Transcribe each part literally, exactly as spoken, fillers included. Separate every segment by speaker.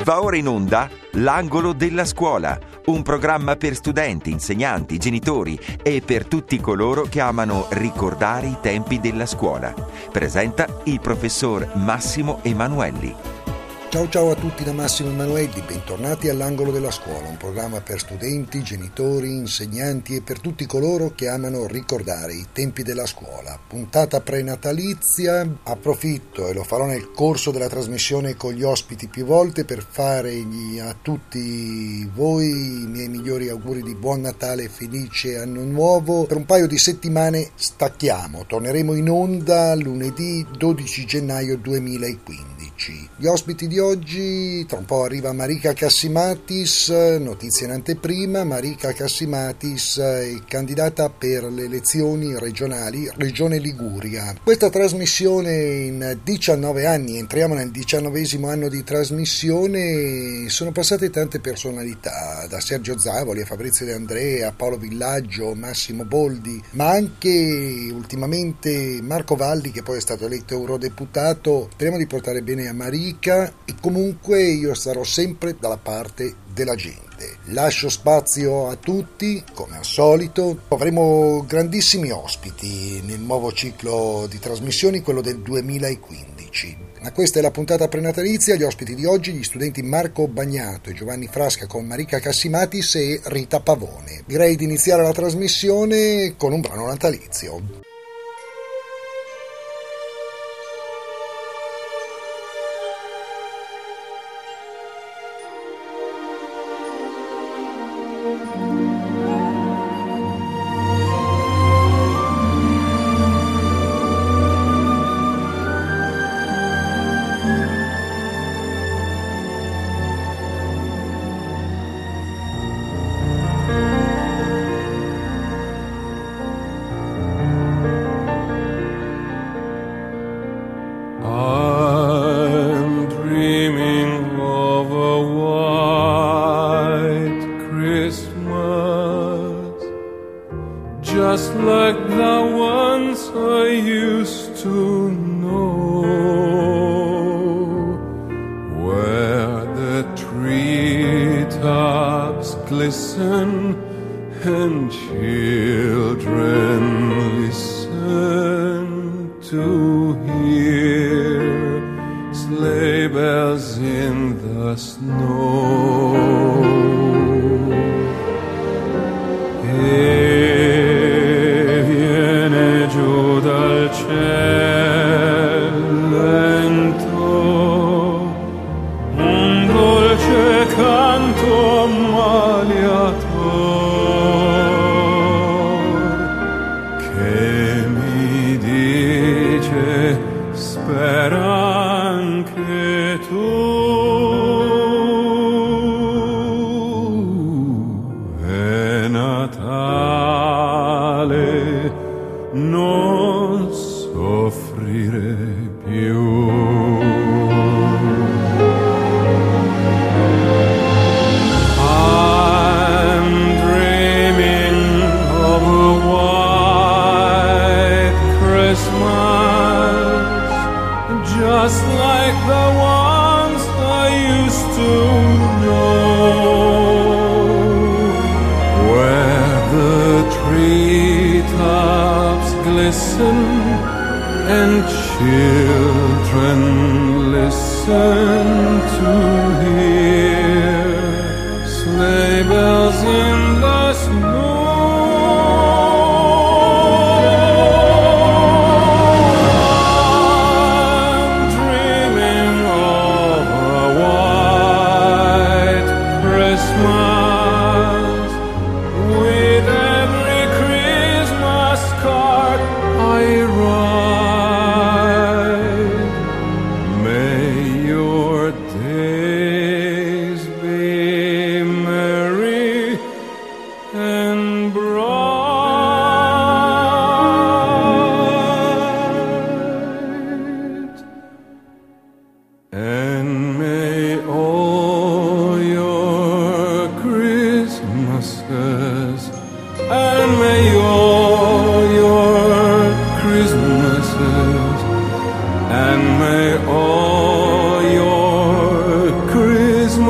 Speaker 1: Va ora in onda L'Angolo della Scuola, un programma per studenti, insegnanti, genitori e per tutti coloro che amano ricordare i tempi della scuola. Presenta il professor Massimo Emanuelli.
Speaker 2: Ciao ciao a tutti da Massimo Emanuelli, bentornati all'Angolo della Scuola, un programma per studenti, genitori, insegnanti e per tutti coloro che amano ricordare i tempi della scuola. Puntata prenatalizia, approfitto e lo farò nel corso della trasmissione con gli ospiti più volte per fare a tutti voi i miei migliori auguri di buon Natale e felice anno nuovo. Per un paio di settimane stacchiamo, torneremo in onda lunedì dodici gennaio duemilaquindici. Gli ospiti di oggi, tra un po' arriva Marika Cassimatis, notizie in anteprima. Marika Cassimatis è candidata per le elezioni regionali Regione Liguria. Questa trasmissione in diciannove anni, entriamo nel diciannovesimo anno di trasmissione, sono passate tante personalità, da Sergio Zavoli a Fabrizio De Andrea, Paolo Villaggio, Massimo Boldi, ma anche ultimamente Marco Valli, che poi è stato eletto eurodeputato. Speriamo di portare bene a Marika e comunque io sarò sempre dalla parte della gente. Lascio spazio a tutti, come al solito. Avremo grandissimi ospiti nel nuovo ciclo di trasmissioni, quello del duemilaquindici. Ma questa è la puntata prenatalizia. Gli ospiti di oggi, gli studenti Marco Bagnato e Giovanni Frasca con Marika Cassimatis e Rita Pavone. Direi di iniziare la trasmissione con un brano natalizio.
Speaker 3: and may all your Christmas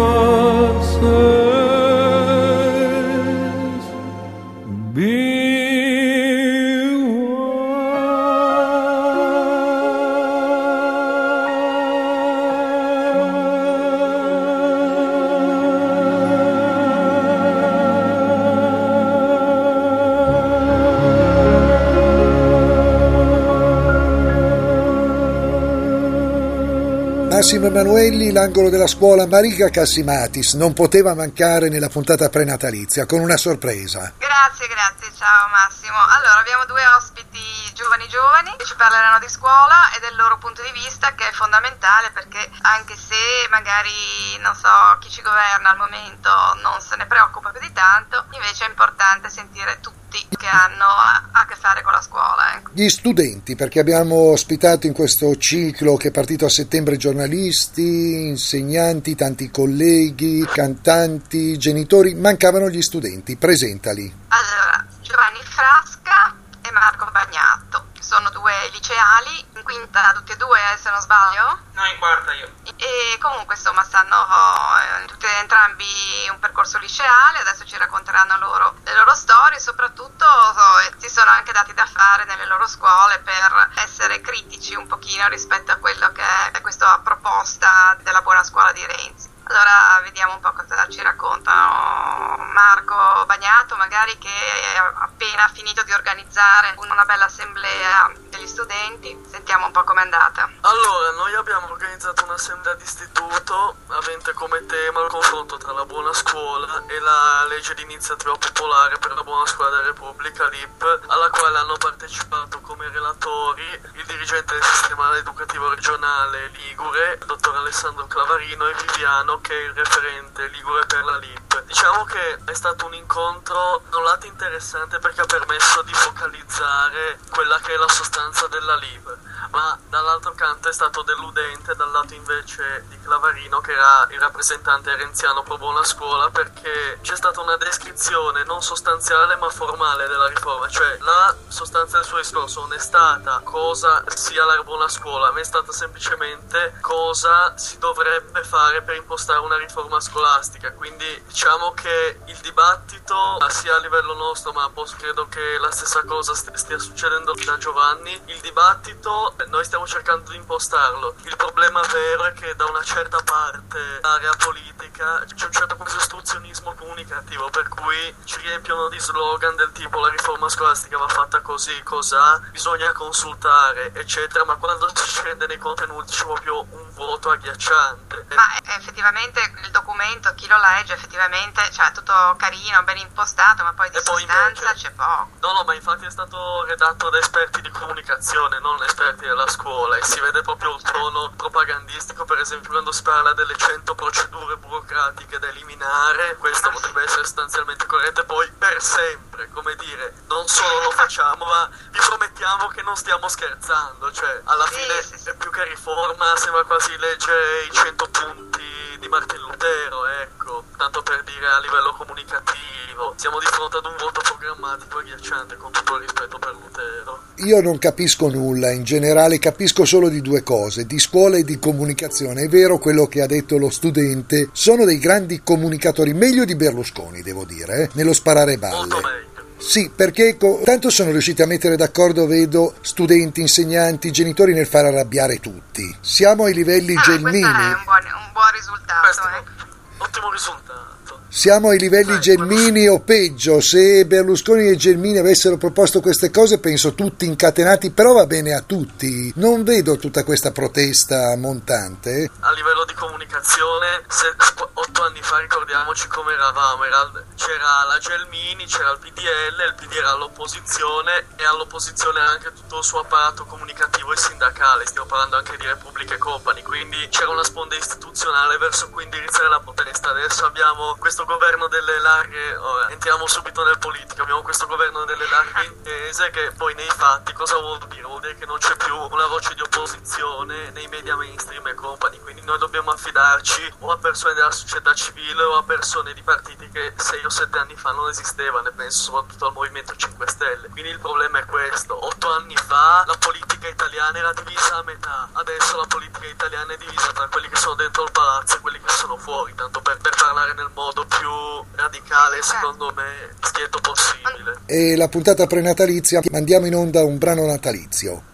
Speaker 2: Massimo Emanuelli, l'angolo della scuola. Marica Cassimatis non poteva mancare nella puntata prenatalizia con una sorpresa.
Speaker 3: Grazie, grazie, ciao Massimo. Allora, abbiamo due ospiti giovani giovani che ci parleranno di scuola e del loro punto di vista, che è fondamentale, perché anche se magari, non so, chi ci governa al momento non se ne preoccupa più di tanto, invece è importante sentire tutti che hanno a, a che fare con la scuola. Ecco.
Speaker 2: Gli studenti, perché abbiamo ospitato in questo ciclo che è partito a settembre giornalisti, insegnanti, tanti colleghi, cantanti, genitori, mancavano gli studenti. Presentali.
Speaker 3: Allora, Giovanni Frasca e Marco Bagnato, sono due liceali, in quinta tutti e due, se non sbaglio?
Speaker 4: No, in quarta io.
Speaker 3: E comunque insomma stanno oh, tutti entrambi un percorso liceale, adesso ci racconteranno loro le loro storie, soprattutto oh, si sono anche dati da fare nelle loro scuole per essere critici un pochino rispetto a quello che è questa proposta della buona scuola di Renzi. Allora vediamo un po' cosa ci raccontano Marco Bagnato, magari, che ha appena finito di organizzare una bella assemblea degli studenti. Sentiamo un po' com'è andata.
Speaker 4: Allora, noi abbiamo organizzato un'assemblea d'istituto avente come tema il confronto tra la buona scuola e la legge di iniziativa popolare per la buona scuola della Repubblica, l'I P, alla quale hanno partecipato come relatori il dirigente del sistema educativo regionale Ligure, il dottor Alessandro Clavarino, e Viviano, che è il referente ligure per la L I P. Diciamo che è stato un incontro da un lato interessante perché ha permesso di focalizzare quella che è la sostanza della L I P, ma dall'altro canto è stato deludente dal lato invece di Clavarino, che era il rappresentante renziano pro buona scuola, perché c'è stata una descrizione non sostanziale ma formale della riforma, cioè la sostanza del suo discorso non è stata cosa sia la buona scuola, ma è stata semplicemente cosa si dovrebbe fare per impostare una riforma scolastica. Quindi diciamo che il dibattito sia a livello nostro, ma credo che la stessa cosa stia succedendo da Giovanni, il dibattito noi stiamo cercando di impostarlo. Il problema vero è che da una certa parte l'area politica c'è un certo ostruzionismo comunicativo, per cui ci riempiono di slogan del tipo la riforma scolastica va fatta così, cos'ha, bisogna consultare, eccetera, ma quando si scende nei contenuti c'è proprio un vuoto agghiacciante.
Speaker 3: Ma effettivamente il documento, chi lo legge, effettivamente, cioè tutto carino, ben impostato, ma poi di e sostanza poi invece, c'è poco.
Speaker 4: No, no, ma infatti è stato redatto da esperti di comunicazione, non esperti della scuola, e si vede proprio il tono propagandistico, per esempio quando si parla delle cento procedure burocratiche da eliminare, questo potrebbe essere sostanzialmente corretto, e poi per sempre, come dire, non solo lo facciamo, ma vi promettiamo che non stiamo scherzando, cioè alla
Speaker 3: sì,
Speaker 4: fine
Speaker 3: sì, sì.
Speaker 4: è più che riforma, sembra quasi legge i cento punti di Martin Lutero, ecco, tanto per dire a livello comunicativo. Siamo di fronte ad un voto programmatico agghiacciante, con tutto il rispetto per Lutero.
Speaker 2: Io non capisco nulla, in generale capisco solo di due cose, di scuola e di comunicazione. È vero quello che ha detto lo studente, sono dei grandi comunicatori, meglio di Berlusconi devo dire, eh, nello sparare balle.
Speaker 4: Molto meglio.
Speaker 2: Sì, perché ecco, tanto sono riusciti a mettere d'accordo, vedo, studenti, insegnanti, genitori nel far arrabbiare tutti. Siamo ai livelli
Speaker 3: ah,
Speaker 2: Gelmini.
Speaker 3: Questo è un buon, un buon risultato.
Speaker 4: Questo è
Speaker 3: eh.
Speaker 4: un ottimo risultato.
Speaker 2: Siamo ai livelli Gelmini o peggio. Se Berlusconi e Gelmini avessero proposto queste cose, penso tutti incatenati, però va bene a tutti. Non vedo tutta questa protesta montante.
Speaker 4: A livello di comunicazione, se, otto anni fa ricordiamoci come eravamo, era, c'era la Gelmini, c'era il P D L, il P D era all'opposizione e all'opposizione anche tutto il suo apparato comunicativo e sindacale, stiamo parlando anche di Repubblica e Company, quindi c'era una sponda istituzionale verso cui indirizzare la protesta. Adesso abbiamo questo governo delle larghe, oh, entriamo subito nel politico, abbiamo questo governo delle larghe intese che poi nei fatti cosa vuol dire? Vuol dire che non c'è più una voce di opposizione nei media mainstream e company, quindi noi dobbiamo affidarci o a persone della società civile o a persone di partiti che sei o sette anni fa non esistevano, e penso soprattutto al Movimento cinque Stelle. Quindi il problema è questo: otto anni fa la politica italiana era divisa a metà, adesso la politica italiana è divisa tra quelli che sono dentro il palazzo e quelli che sono fuori, tanto per, per parlare nel modo più radicale, secondo me, schietto possibile.
Speaker 2: E la puntata prenatalizia, mandiamo in onda un brano natalizio.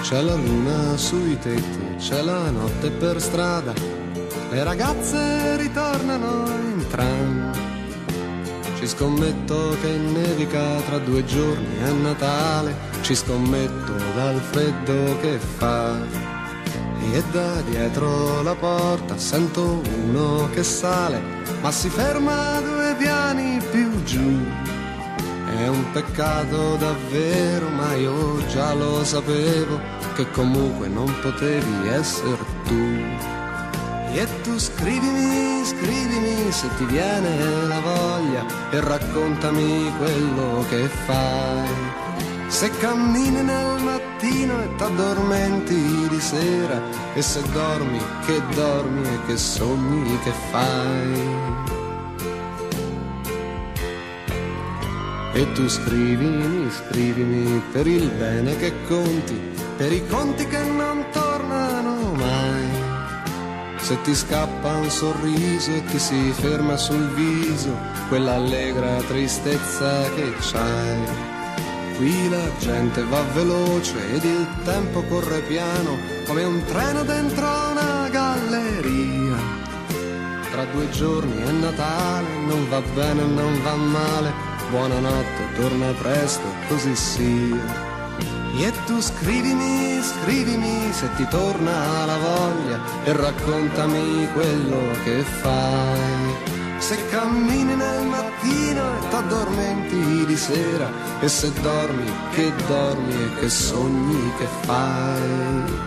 Speaker 5: c'è la luna sui tetti, c'è la notte per strada, le ragazze ritornano in tram. Ci scommetto che nevica tra due giorni è Natale, ci scommetto dal freddo che fa. E da dietro la porta sento uno che sale, ma si ferma due piani più giù. È un peccato davvero, ma io già lo sapevo, che comunque non potevi essere tu. E tu scrivimi, scrivimi se ti viene la voglia e raccontami quello che fai. Se cammini nel mattino e t'addormenti di sera, e se dormi, che dormi e che sogni che fai. E tu scrivimi, scrivimi per il bene che conti, per i conti che non tornano mai. Se ti scappa un sorriso e ti si ferma sul viso quella allegra tristezza che c'hai. Qui la gente va veloce ed il tempo corre piano, come un treno dentro una galleria. Tra due giorni è Natale, non va bene, non va male, buonanotte, torna presto, così sia. E tu scrivimi, scrivimi se ti torna la voglia e raccontami quello che fai. Se cammini nel mattino e t'addormenti di sera, e se dormi, che dormi e che sogni che fai.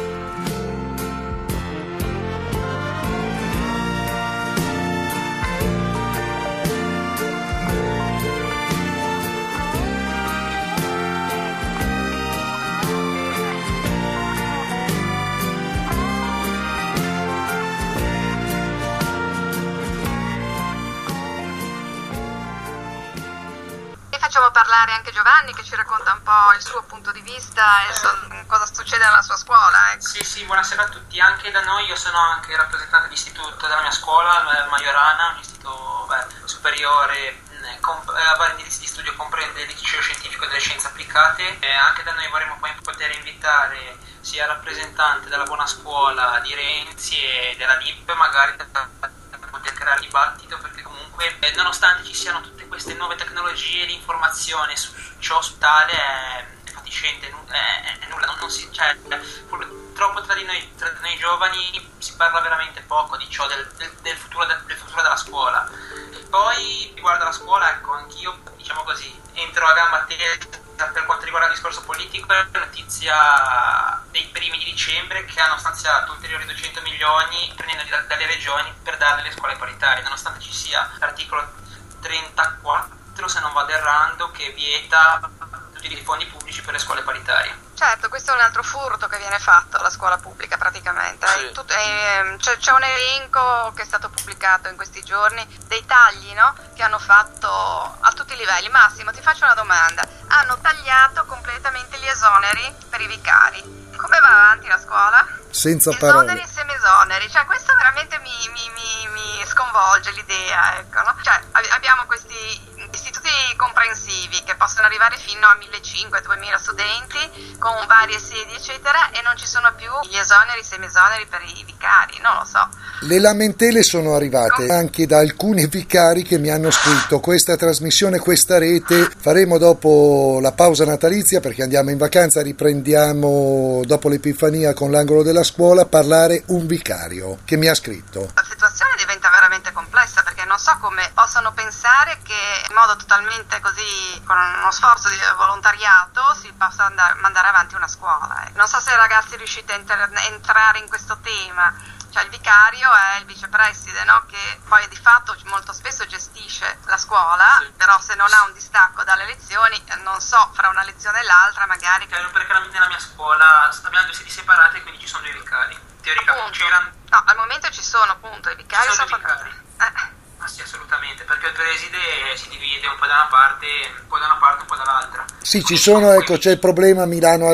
Speaker 3: Facciamo parlare anche Giovanni, che ci racconta un po' il suo punto di vista e so, cosa succede nella sua scuola. Ecco.
Speaker 6: Sì, sì, buonasera a tutti. Anche da noi, io sono anche rappresentante di istituto della mia scuola, Majorana, un istituto beh, superiore, com- a vari indirizzi di studio, comprende il liceo scientifico delle scienze applicate. E anche da noi vorremmo poi poter invitare sia rappresentante della buona scuola di Renzi e della L I P, magari da poter creare dibattito, perché comunque eh, nonostante ci siano tutte queste nuove tecnologie, l'informazione su ciò su tale è, è fatiscente, è, è nulla, non, non si, cioè, purtroppo tra di noi, tra di noi giovani si parla veramente poco di ciò, del, del, del, futuro, del, del futuro della scuola. E poi riguardo alla scuola, ecco, anch'io, diciamo così, entro a gamba tesa per quanto riguarda il discorso politico. È la notizia dei primi di dicembre che hanno stanziato ulteriori duecento milioni prendendoli da, dalle regioni per darle alle scuole paritarie, nonostante ci sia l'articolo trentaquattro, se non vado errando, che vieta tutti i fondi pubblici per le scuole paritarie.
Speaker 3: Certo, questo è un altro furto che viene fatto alla scuola pubblica praticamente. Sì. Tut- eh, c'è, c'è un elenco che è stato pubblicato in questi giorni dei tagli, no? Che hanno fatto a tutti i livelli. Massimo, ti faccio una domanda. Hanno tagliato completamente gli esoneri per i vicari. Come va avanti la scuola?
Speaker 2: Senza
Speaker 3: esoneri
Speaker 2: parole.
Speaker 3: Esoneri e semisoneri, cioè questo veramente mi, mi, mi, mi sconvolge l'idea, ecco, no? Cioè abbiamo questi istituti comprensivi che possono arrivare fino a millecinquecento duemila studenti con varie sedi eccetera, e non ci sono più gli esoneri e semisoneri per i vicari, non lo so.
Speaker 2: Le lamentele sono arrivate anche da alcuni vicari che mi hanno scritto: questa trasmissione, questa rete, faremo dopo la pausa natalizia perché andiamo in vacanza, riprendiamo dopo l'Epifania con l'angolo della scuola, parlare un vicario che mi ha scritto.
Speaker 3: La situazione diventa veramente complessa, perché non so come possano pensare che in modo totalmente così, con uno sforzo di volontariato, si possa andare, mandare avanti una scuola. Non so se ragazzi riuscite a enter- entrare in questo tema. Cioè il vicario è il vicepreside, no? Che poi di fatto molto spesso gestisce la scuola, sì. Però se non ha un distacco dalle lezioni, non so, fra una lezione e l'altra magari...
Speaker 6: Perché nella mia scuola abbiamo due sedi separate, quindi ci sono due vicari. Teoricamente c'erano...
Speaker 3: No, al momento ci sono appunto i vicari.
Speaker 6: Ci sono
Speaker 3: sono
Speaker 6: vicari.
Speaker 3: Eh.
Speaker 6: Ah sì, assolutamente, perché il preside si divide un po' da una parte, un po' da una parte, un po' dall'altra.
Speaker 2: Sì, ci sono, ecco, c'è il problema a Milano, a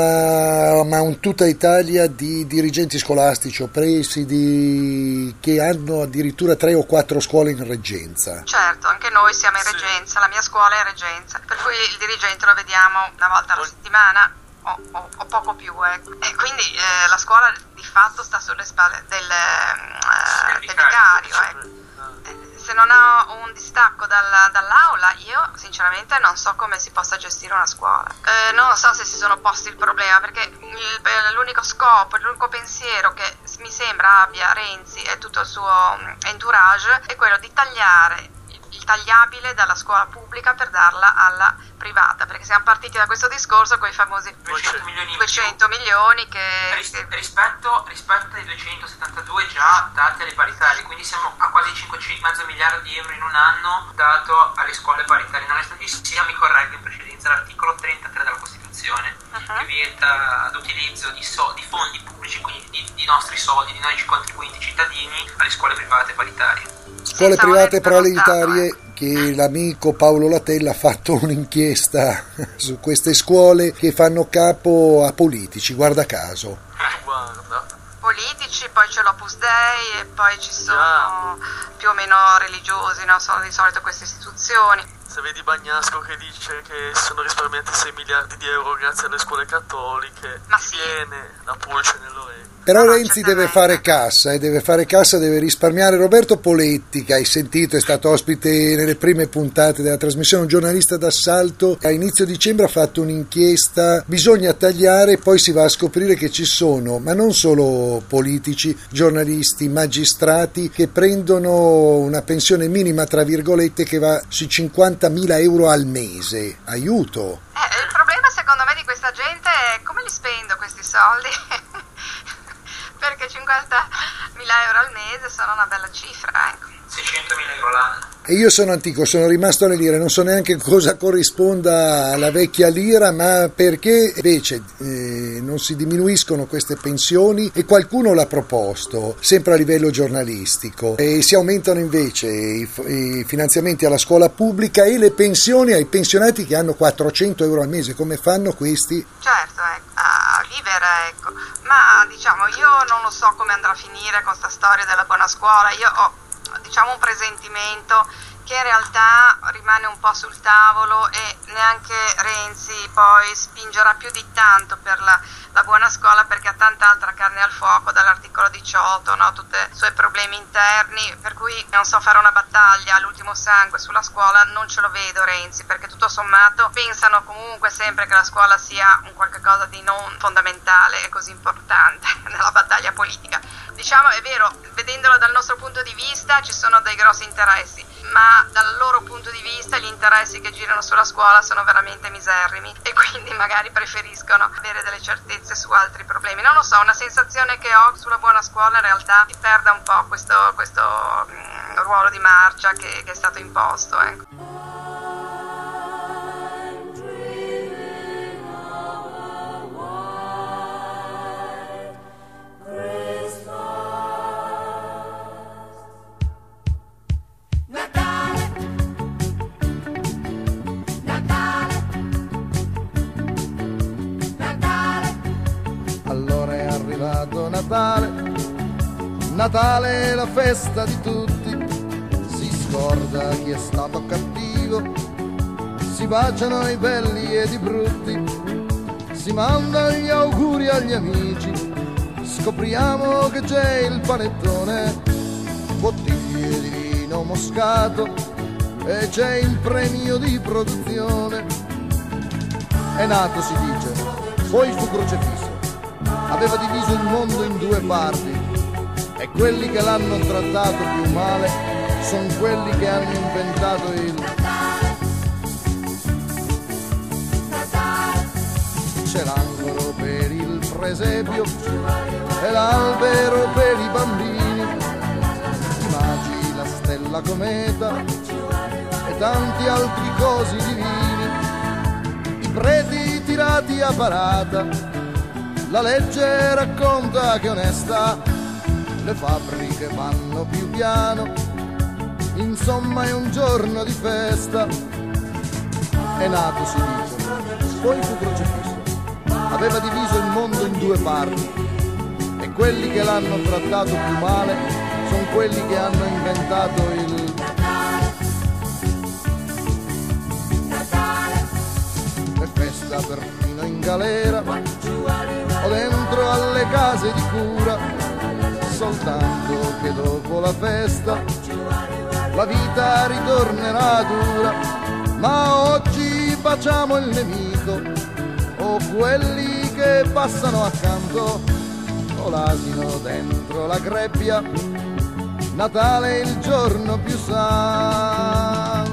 Speaker 2: Roma, ma in tutta Italia, di dirigenti scolastici o presidi che hanno addirittura tre o quattro scuole in reggenza.
Speaker 3: Certo, anche noi siamo in
Speaker 6: sì.
Speaker 3: reggenza, la mia scuola è in reggenza, per cui il dirigente lo vediamo una volta alla settimana. o, o, o poco più, ecco. E quindi eh, la scuola di fatto sta sulle spalle del, eh, del vicario, ecco. Se non ho un distacco dalla, dall'aula, io sinceramente non so come si possa gestire una scuola. Eh, non so se si sono posti il problema, perché il, l'unico scopo, l'unico pensiero che mi sembra abbia Renzi e tutto il suo entourage è quello di tagliare il tagliabile dalla scuola pubblica per darla alla privata, perché siamo partiti da questo discorso con i famosi
Speaker 6: duecento milioni,
Speaker 3: duecento milioni che,
Speaker 6: Ris-
Speaker 3: che...
Speaker 6: rispetto, rispetto ai duecentosettantadue già dati alle paritarie, quindi siamo a quasi cinquecento, mezzo miliardo di euro in un anno dato alle scuole paritarie, nonostante ci sia, mi correggo in precedenza, l'articolo trentatré della Costituzione uh-huh. che vieta l'utilizzo di, so- di fondi pubblici, quindi di, di nostri soldi, di noi contribuenti cittadini, alle scuole private paritarie.
Speaker 2: Scuole private paritarie, che l'amico Paolo Latella ha fatto un'inchiesta su queste scuole che fanno capo a politici, guarda caso.
Speaker 4: Guarda.
Speaker 3: Politici, poi c'è l'Opus Dei e poi ci sono yeah. più o meno religiosi, no? Sono di solito queste istituzioni.
Speaker 4: Se vedi Bagnasco che dice che sono risparmiati sei miliardi di euro grazie alle scuole cattoliche,
Speaker 3: ma
Speaker 4: ti
Speaker 3: sì.
Speaker 4: viene la pulce nell'orecchio.
Speaker 2: Però
Speaker 3: no,
Speaker 2: Renzi deve fare cassa, e deve fare cassa, deve risparmiare. Roberto Poletti, che hai sentito, è stato ospite nelle prime puntate della trasmissione, un giornalista d'assalto, a inizio dicembre ha fatto un'inchiesta, bisogna tagliare, poi si va a scoprire che ci sono, ma non solo politici, giornalisti, magistrati, che prendono una pensione minima, tra virgolette, che va sui cinquantamila euro al mese. Aiuto!
Speaker 3: Eh, il problema secondo me di questa gente è come li spendo questi soldi? Perché cinquantamila euro al mese sono una bella cifra, ecco.
Speaker 6: seicentomila euro l'anno.
Speaker 2: E io sono antico, sono rimasto alle lire, non so neanche cosa corrisponda alla vecchia lira, ma perché invece eh, non si diminuiscono queste pensioni, e qualcuno l'ha proposto, sempre a livello giornalistico, e si aumentano invece i, i finanziamenti alla scuola pubblica e le pensioni ai pensionati che hanno quattrocento euro al mese. Come fanno questi?
Speaker 3: Certo, ecco, a vivere, ecco. Ma diciamo, io non lo so come andrà a finire con sta storia della buona scuola. Io ho diciamo un presentimento che in realtà rimane un po' sul tavolo, e neanche Renzi poi spingerà più di tanto per la, la buona scuola, perché ha tanta altra carne al fuoco, dall'articolo diciotto, no? Tutti i suoi problemi interni, per cui non so, fare una battaglia all'ultimo sangue sulla scuola non ce lo vedo Renzi, perché tutto sommato pensano comunque sempre che la scuola sia un qualche cosa di non fondamentale e così importante nella battaglia politica. Diciamo, è vero, vedendolo dal nostro punto di vista ci sono dei grossi interessi, ma dal loro punto di vista gli interessi che girano sulla scuola sono veramente miserrimi, e quindi magari preferiscono avere delle certezze su altri problemi. Non lo so, una sensazione che ho sulla buona scuola in realtà si perda un po' questo, questo mh, ruolo di marcia che, che è stato imposto, ecco.
Speaker 5: Natale, Natale è la festa di tutti, si scorda chi è stato cattivo, si baciano i belli ed i brutti, si mandano gli auguri agli amici, scopriamo che c'è il panettone, bottiglie di vino moscato e c'è il premio di produzione. È nato, si dice, poi fu crocefisso. Aveva diviso il mondo in due parti, e quelli che l'hanno trattato più male sono quelli che hanno inventato il c'è l'angolo per il presepio e l'albero per i bambini, i magi, la stella cometa e tanti altri cosi divini, i preti tirati a parata. La legge racconta che onesta, le fabbriche vanno più piano, insomma è un giorno di festa. È nato, si dice, poi fu crocefisso, aveva diviso il mondo in due parti, e quelli che l'hanno trattato più male sono quelli che hanno inventato il è festa perfino in galera o dentro alle case di cura, soltanto che dopo la festa la vita ritornerà dura. Ma oggi facciamo il nemico o quelli che passano accanto, o l'asino dentro la greppia, Natale è il giorno più santo.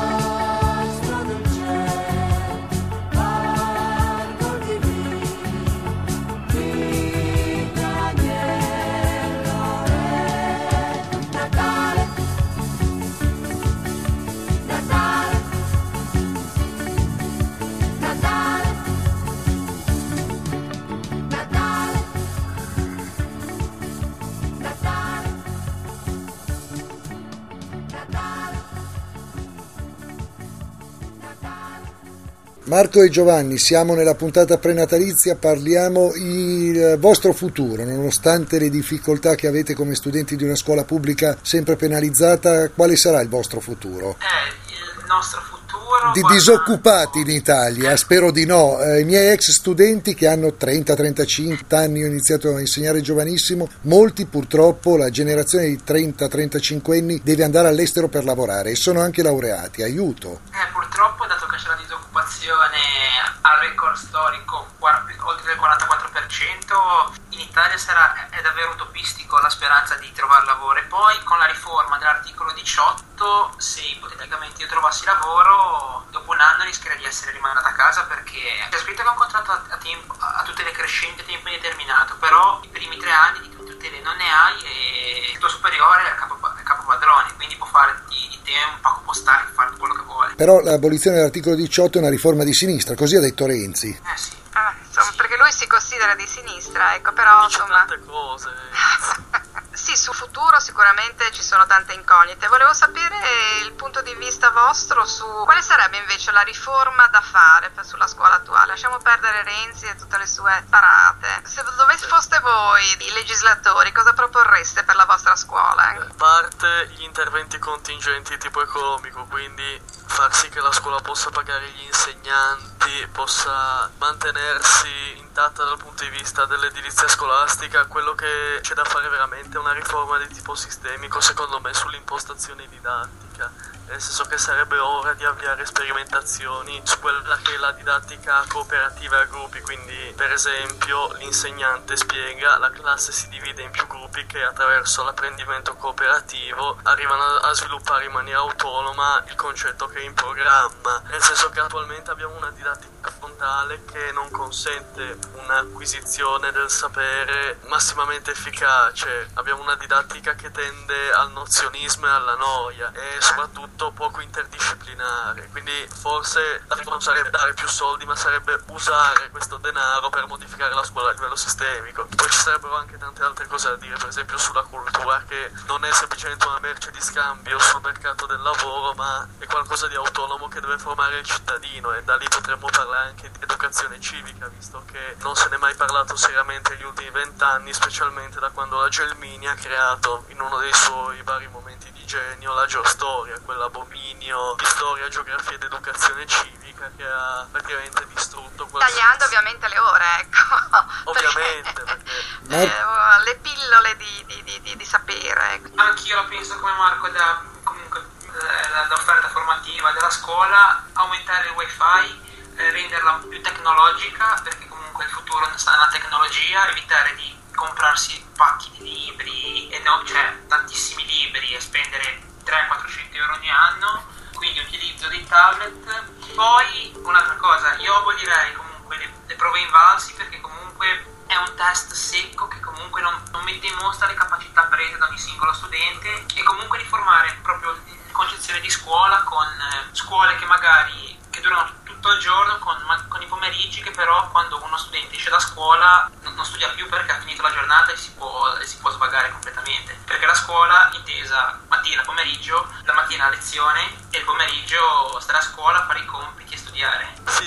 Speaker 2: Marco e Giovanni, siamo nella puntata prenatalizia, parliamo il vostro futuro, nonostante le difficoltà che avete come studenti di una scuola pubblica sempre penalizzata, quale sarà il vostro futuro?
Speaker 6: Eh, il nostro futuro...
Speaker 2: Di
Speaker 6: guarda...
Speaker 2: disoccupati in Italia, spero di no. Eh, I miei ex studenti che hanno trenta trentacinque anni, ho iniziato a insegnare giovanissimo, molti purtroppo, la generazione di trenta trentacinque anni deve andare all'estero per lavorare e sono anche laureati, aiuto.
Speaker 6: Eh, purtroppo, dato che c'è la disoccupazione al record storico oltre il quarantaquattro per cento, in Italia sarà, è davvero utopistico la speranza di trovare lavoro. E poi con la riforma dell'articolo diciotto, se ipoteticamente io trovassi lavoro, dopo un anno rischierei di essere rimandata a casa, perché c'è scritto che è un contratto a, a, tempo, a tutte le crescenti a tempo indeterminato, però i primi tre anni di tutte le non ne hai e il tuo superiore è il capo, è il capo padrone, quindi può fare di, di te un pacco postale, può fare quello che vuole.
Speaker 2: Però l'abolizione dell'articolo diciotto è una riforma di sinistra, così ha detto Renzi.
Speaker 6: Eh sì.
Speaker 3: Ah, insomma, sì. Perché lui si considera di sinistra, ecco, però
Speaker 4: dice
Speaker 3: insomma...
Speaker 4: tante cose.
Speaker 3: Sì, sul futuro sicuramente ci sono tante incognite. Volevo sapere il punto di vista vostro su quale sarebbe invece la riforma da fare per, sulla scuola attuale. Lasciamo perdere Renzi e tutte le sue parate. Se doveste foste voi i legislatori, cosa proporreste per la vostra scuola?
Speaker 4: A parte gli interventi contingenti di tipo economico, quindi far sì che la scuola possa pagare gli insegnanti, possa mantenersi intatta dal punto di vista dell'edilizia scolastica, quello che c'è da fare veramente è una riforma di tipo sistemico, secondo me, sull'impostazione didattica, nel senso che sarebbe ora di avviare sperimentazioni su quella che è la didattica cooperativa a gruppi, quindi per esempio l'insegnante spiega, la classe si divide in più gruppi che attraverso l'apprendimento cooperativo arrivano a sviluppare in maniera autonoma il concetto che è in programma, nel senso che attualmente abbiamo una didattica frontale che non consente un'acquisizione del sapere massimamente efficace, abbiamo una didattica che tende al nozionismo e alla noia e soprattutto poco interdisciplinare, quindi forse la riforma non sarebbe dare più soldi, ma sarebbe usare questo denaro per modificare la scuola a livello sistemico. Poi ci sarebbero anche tante altre cose da dire, per esempio sulla cultura, che non è semplicemente una merce di scambio sul mercato del lavoro, ma è qualcosa di autonomo che deve formare il cittadino, e da lì potremmo parlare anche di educazione civica, visto che non se ne è mai parlato seriamente negli ultimi vent'anni, specialmente da quando la Gelmini ha creato in uno dei suoi vari momenti di genio la geostoria, quell'abominio di storia, geografia ed educazione civica che ha praticamente distrutto qualsiasi...
Speaker 3: Tagliando ovviamente le ore, ecco.
Speaker 4: Ovviamente,
Speaker 3: perché,
Speaker 2: perché...
Speaker 3: Eh, le pillole di, di, di, di, di sapere. Ecco.
Speaker 6: Anch'io la penso come Marco, da comunque l'offerta formativa della scuola, aumentare il wifi, eh, renderla più tecnologica, perché comunque il futuro sta nella tecnologia, evitare di comprarsi pacchi di libri, e no, cioè tantissimi libri, e spendere trecento quattrocento euro ogni anno, quindi utilizzo dei tablet. Poi un'altra cosa, io abolirei comunque le, le prove invalsi, perché comunque è un test secco che comunque non, non mette in mostra le capacità prese da ogni singolo studente, e comunque riformare proprio la concezione di scuola con eh, scuole che magari che durano tutto il giorno, con, con i pomeriggi che però quando uno studente esce da scuola non, non studia più perché ha finito la giornata e si può, e si può svagare completamente, perché la scuola intesa mattina, pomeriggio, la mattina a lezione e il pomeriggio stare a scuola, fare i compiti e studiare.
Speaker 4: Sì,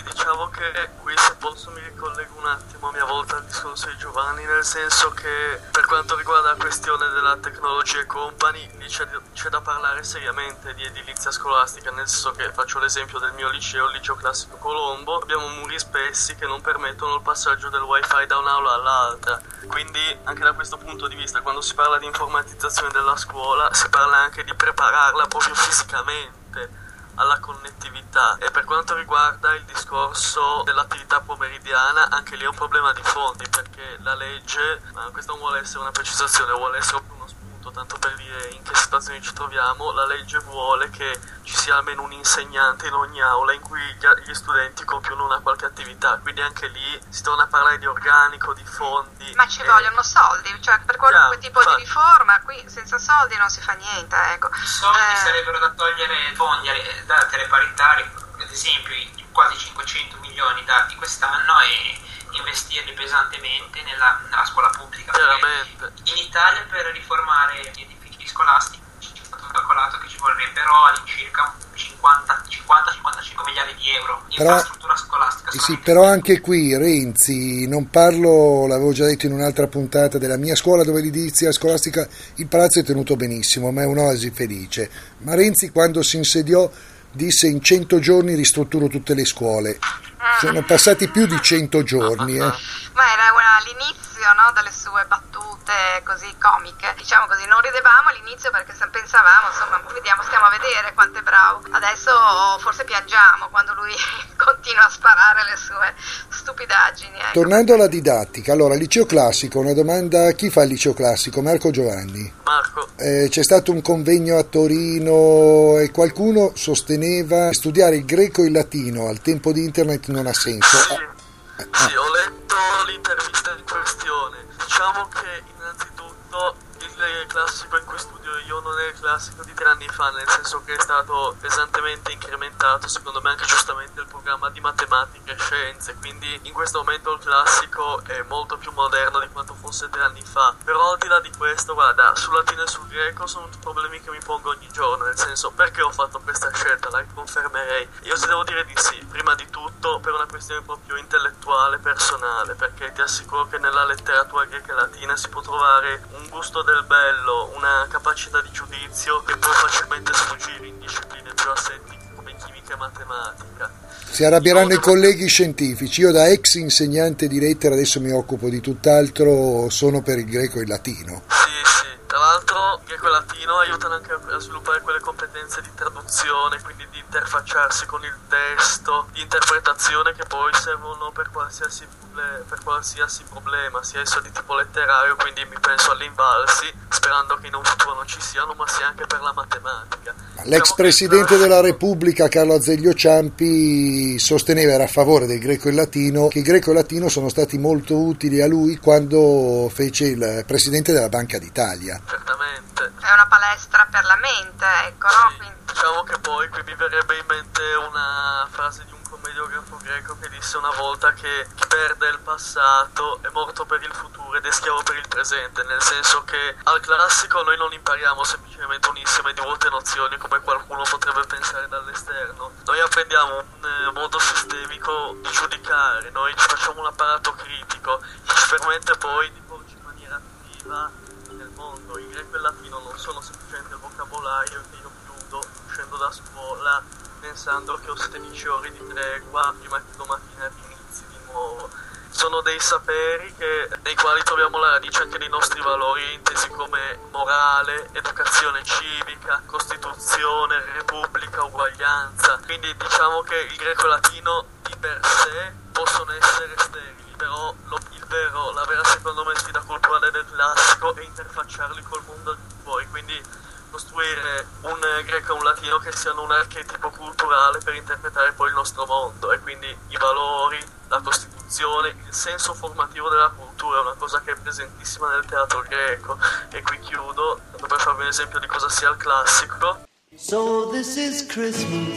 Speaker 4: Sì, diciamo che qui, se posso, mi ricollego un attimo a mia volta al discorso di Giovanni, nel senso che per quanto riguarda la questione della Technology e Company, lì c'è, c'è da parlare seriamente di edilizia scolastica, nel senso che, faccio l'esempio del mio liceo, il liceo classico Colombo, abbiamo muri spessi che non permettono il passaggio del wifi da un'aula all'altra, quindi anche da questo punto di vista, quando si parla di informatizzazione della scuola, si parla anche di prepararla proprio fisicamente alla connettività. E per quanto riguarda il discorso dell'attività pomeridiana, anche lì è un problema di fondi, perché la legge, ma questa non vuole essere una precisazione, vuole essere proprio uno spunto, tanto per dire in che situazione ci troviamo. La legge vuole che ci sia almeno un insegnante in ogni aula in cui gli studenti compiono una qualche attività, quindi anche lì si torna a parlare di organico, di fondi.
Speaker 3: Ma ci
Speaker 4: e...
Speaker 3: vogliono soldi, cioè per qualunque
Speaker 4: Chiaro,
Speaker 3: tipo
Speaker 4: infatti.
Speaker 3: di riforma qui senza soldi non si fa niente, ecco.
Speaker 6: I soldi
Speaker 3: Eh,
Speaker 6: sarebbero da togliere fondi alle- date alle paritarie, ad esempio i quasi cinquecento milioni dati quest'anno, e investirli pesantemente nella, nella scuola pubblica.
Speaker 4: Chiaramente.
Speaker 6: In Italia, per riformare gli edifici scolastici, è stato calcolato che ci vorrebbero all'incirca cinquanta cinquantacinque miliardi di euro di
Speaker 2: Però-
Speaker 6: infrastruttura scolastica.
Speaker 2: Eh sì,
Speaker 6: solamente.
Speaker 2: però anche qui Renzi, non parlo, l'avevo già detto in un'altra puntata, della mia scuola dove l'edilizia scolastica, il palazzo è tenuto benissimo, ma è un'oasi felice. Ma Renzi, quando si insediò, disse: in cento giorni ristrutturo tutte le scuole. Sono passati più di cento giorni, eh.
Speaker 3: Ma era una- all'inizio, no, delle sue battute così comiche, diciamo così, non ridevamo all'inizio perché se- pensavamo, insomma, vediamo, stiamo a vedere quanto è bravo. Adesso forse piangiamo quando lui continua a sparare le sue stupidaggini, ecco.
Speaker 2: Tornando alla didattica, allora, liceo classico, una domanda: chi fa il liceo classico? Marco Giovanni.
Speaker 4: Marco,
Speaker 2: Eh, c'è stato un convegno a Torino e qualcuno sosteneva che studiare il greco e il latino al tempo di internet non ha senso.
Speaker 4: sì,
Speaker 2: Ah,
Speaker 4: sì, ho letto l'intervista in questione. Diciamo che innanzitutto il classico in cui studio io non è il classico di tre anni fa, nel senso che è stato pesantemente incrementato, secondo me anche giustamente, il programma di matematica e scienze, quindi in questo momento il classico è molto più moderno di quanto fosse tre anni fa. Però al di là di questo, guarda, sul latino e sul greco sono tutti problemi che mi pongo ogni giorno, nel senso, perché ho fatto questa scelta, la confermerei. Io ti devo dire di sì, prima di tutto per una questione proprio intellettuale, personale, perché ti assicuro che nella letteratura greca e latina si può trovare un gusto del bello, una capacità di giudizio che può facilmente sfuggire in discipline più assenti come chimica e matematica.
Speaker 2: si arrabbieranno i colleghi scientifici. Io da ex insegnante di lettera adesso mi occupo di tutt'altro, sono per il greco e il latino.
Speaker 4: Sì, sì, tra l'altro il greco e il latino aiutano anche a sviluppare quelle competenze di traduzione, quindi di interfacciarsi con il testo, di interpretazione, che poi servono per qualsiasi, per qualsiasi problema, sia esso di tipo letterario, quindi mi penso alle invalsi, sperando che in un futuro non ci siano, ma sia anche per la matematica.
Speaker 2: L'ex
Speaker 4: Diciamo
Speaker 2: presidente
Speaker 4: che-
Speaker 2: della Repubblica Carlo Azeglio Ciampi sosteneva, era a favore del greco e il latino, che il greco e il latino sono stati molto utili a lui quando fece il presidente della Banca d'Italia.
Speaker 4: Certamente.
Speaker 3: È una palestra per la mente, ecco, no?
Speaker 4: Sì,
Speaker 3: Quindi,
Speaker 4: diciamo che poi qui mi verrebbe in mente una frase di un commediografo greco che disse una volta che chi perde il passato è morto per il futuro ed è schiavo per il presente, nel senso che al classico noi non impariamo semplicemente un insieme di vuote nozioni come qualcuno potrebbe pensare dall'esterno, noi apprendiamo un eh, modo sistemico di giudicare, noi ci facciamo un apparato critico che ci permette poi di porci in maniera attiva nel mondo. Il greco e il latino non sono semplicemente il vocabolario che io chiudo uscendo da scuola pensando che ho sedici ore di tregua prima che domattina inizi di nuovo. Sono dei saperi che, nei quali troviamo la radice anche dei nostri valori intesi come morale, educazione civica, costituzione, repubblica, uguaglianza. Quindi diciamo che il greco e il latino di per sé possono essere sterili, però lo, il vero, la vera secondo me sfida culturale del classico è interfacciarli col mondo di fuori, quindi costruire un greco e un latino che siano un archetipo culturale per interpretare poi il nostro mondo, e quindi i valori, la Costituzione, il senso formativo della cultura è una cosa che è presentissima nel teatro greco. E qui chiudo, tanto per farvi un esempio di cosa sia il classico.
Speaker 7: So this is Christmas,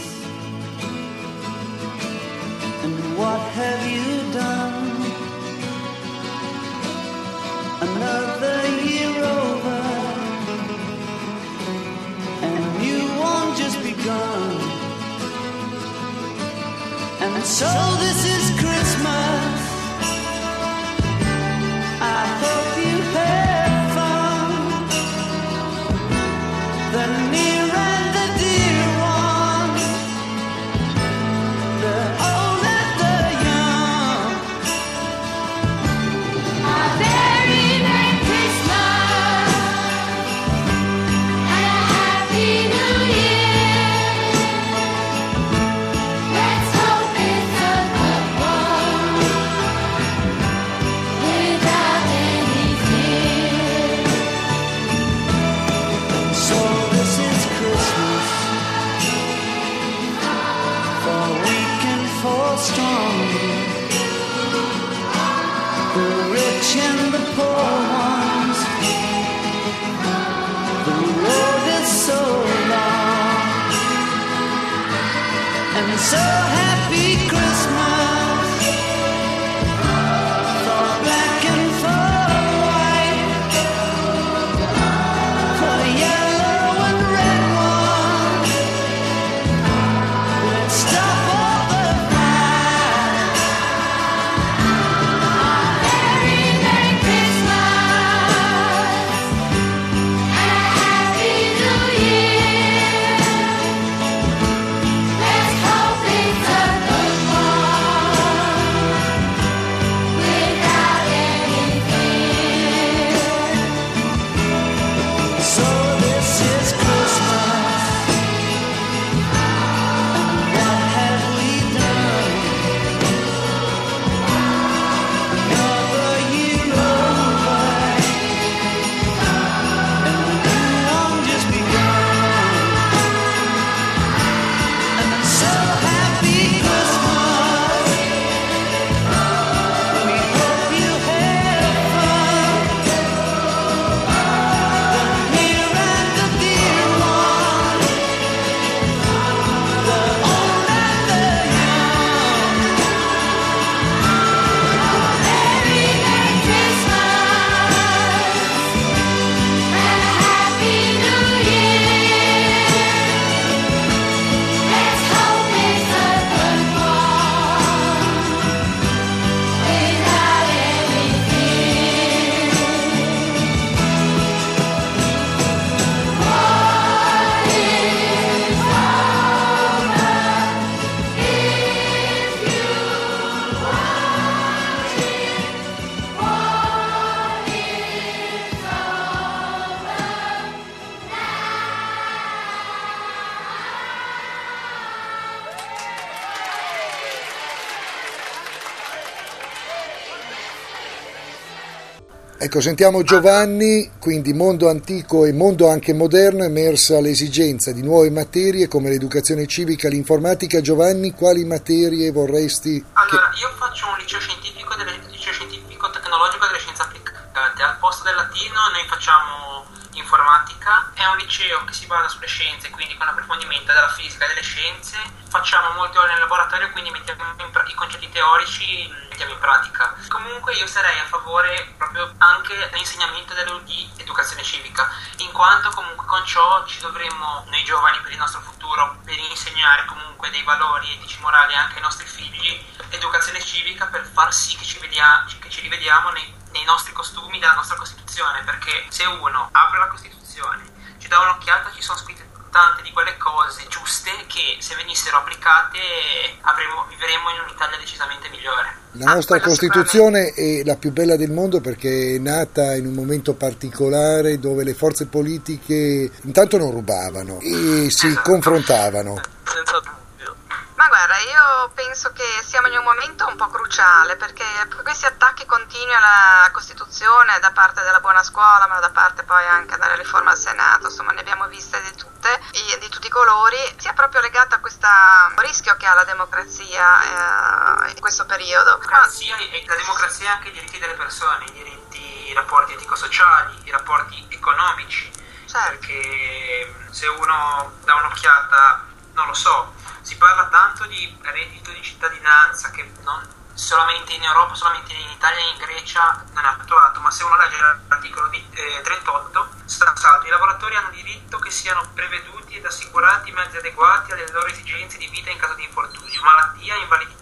Speaker 7: and what have you done? Another year over, and you won't just begun. And so this is Christmas. I hope you had fun. The near and the dear ones, the old and the young.
Speaker 8: A very Merry Christmas and a Happy New Year. Let's hope it's a good one without any fear.
Speaker 7: So this is Christmas, for weak and for strong, the rich and the poor ones. The road is so long, and so happy Christmas for black and for white, for yellow and red ones. Let's stop all the fight.
Speaker 8: Very Merry Christmas and a Happy New Year. Let's hope it's a good one without any fear.
Speaker 7: So this is Christmas, and what have we done? Another year over, and a new one just begun. And I'm so happy Christmas. We hope you had fun. The near and the dear ones, the old and the young.
Speaker 8: Very Merry Christmas and a Happy New Year. Let's hope it's a good one without any fear. What is
Speaker 2: Ecco, sentiamo Giovanni, quindi mondo antico e mondo anche moderno, emersa l'esigenza di nuove materie come l'educazione civica, l'informatica. Giovanni, quali materie vorresti che...
Speaker 6: Allora, io faccio un liceo scientifico, delle, liceo scientifico tecnologico delle scienze applicate. Al posto del latino noi facciamo informatica. È un liceo che si basa sulle scienze, quindi con approfondimento della fisica e delle scienze. Facciamo molte ore nel laboratorio, quindi mettiamo in pra- i concetti teorici li mettiamo in pratica. Comunque io sarei a favore proprio anche dell'insegnamento delle- di educazione civica, in quanto comunque con ciò ci dovremmo, noi giovani, per il nostro futuro, per insegnare comunque dei valori etici morali anche ai nostri figli, educazione civica per far sì che ci, vedia- che ci rivediamo nei, nei nostri costumi della nostra Costituzione, perché se uno apre la Costituzione, ci dà un'occhiata, ci sono scritte tante di quelle cose giuste che se venissero applicate avremo, vivremo in un'Italia decisamente migliore.
Speaker 2: La nostra
Speaker 6: Ah, quella
Speaker 2: Costituzione è la più bella del mondo perché è nata in un momento particolare dove le forze politiche intanto non rubavano e si
Speaker 6: Esatto.
Speaker 2: confrontavano.
Speaker 4: Senza dubbio.
Speaker 3: Ma guarda, io penso che siamo in un momento un po' cruciale perché questi attacchi continui alla Costituzione da parte della buona scuola, ma da parte poi anche della riforma al Senato, insomma ne abbiamo viste di tutte e di tutti i colori, sia proprio legata a questo rischio che ha la democrazia eh, in questo periodo.
Speaker 6: La democrazia, e la democrazia è anche i diritti delle persone, i diritti, i rapporti etico-sociali, i rapporti economici,
Speaker 3: Certo.
Speaker 6: perché se uno dà un'occhiata, non lo so, si parla tanto di reddito di cittadinanza che non solamente in Europa, solamente in Italia e in Grecia non è attuato, ma se uno legge l'articolo di, eh, trentotto sta salto: i lavoratori hanno diritto che siano preveduti ed assicurati mezzi adeguati alle loro esigenze di vita in caso di infortunio, malattia, invalidità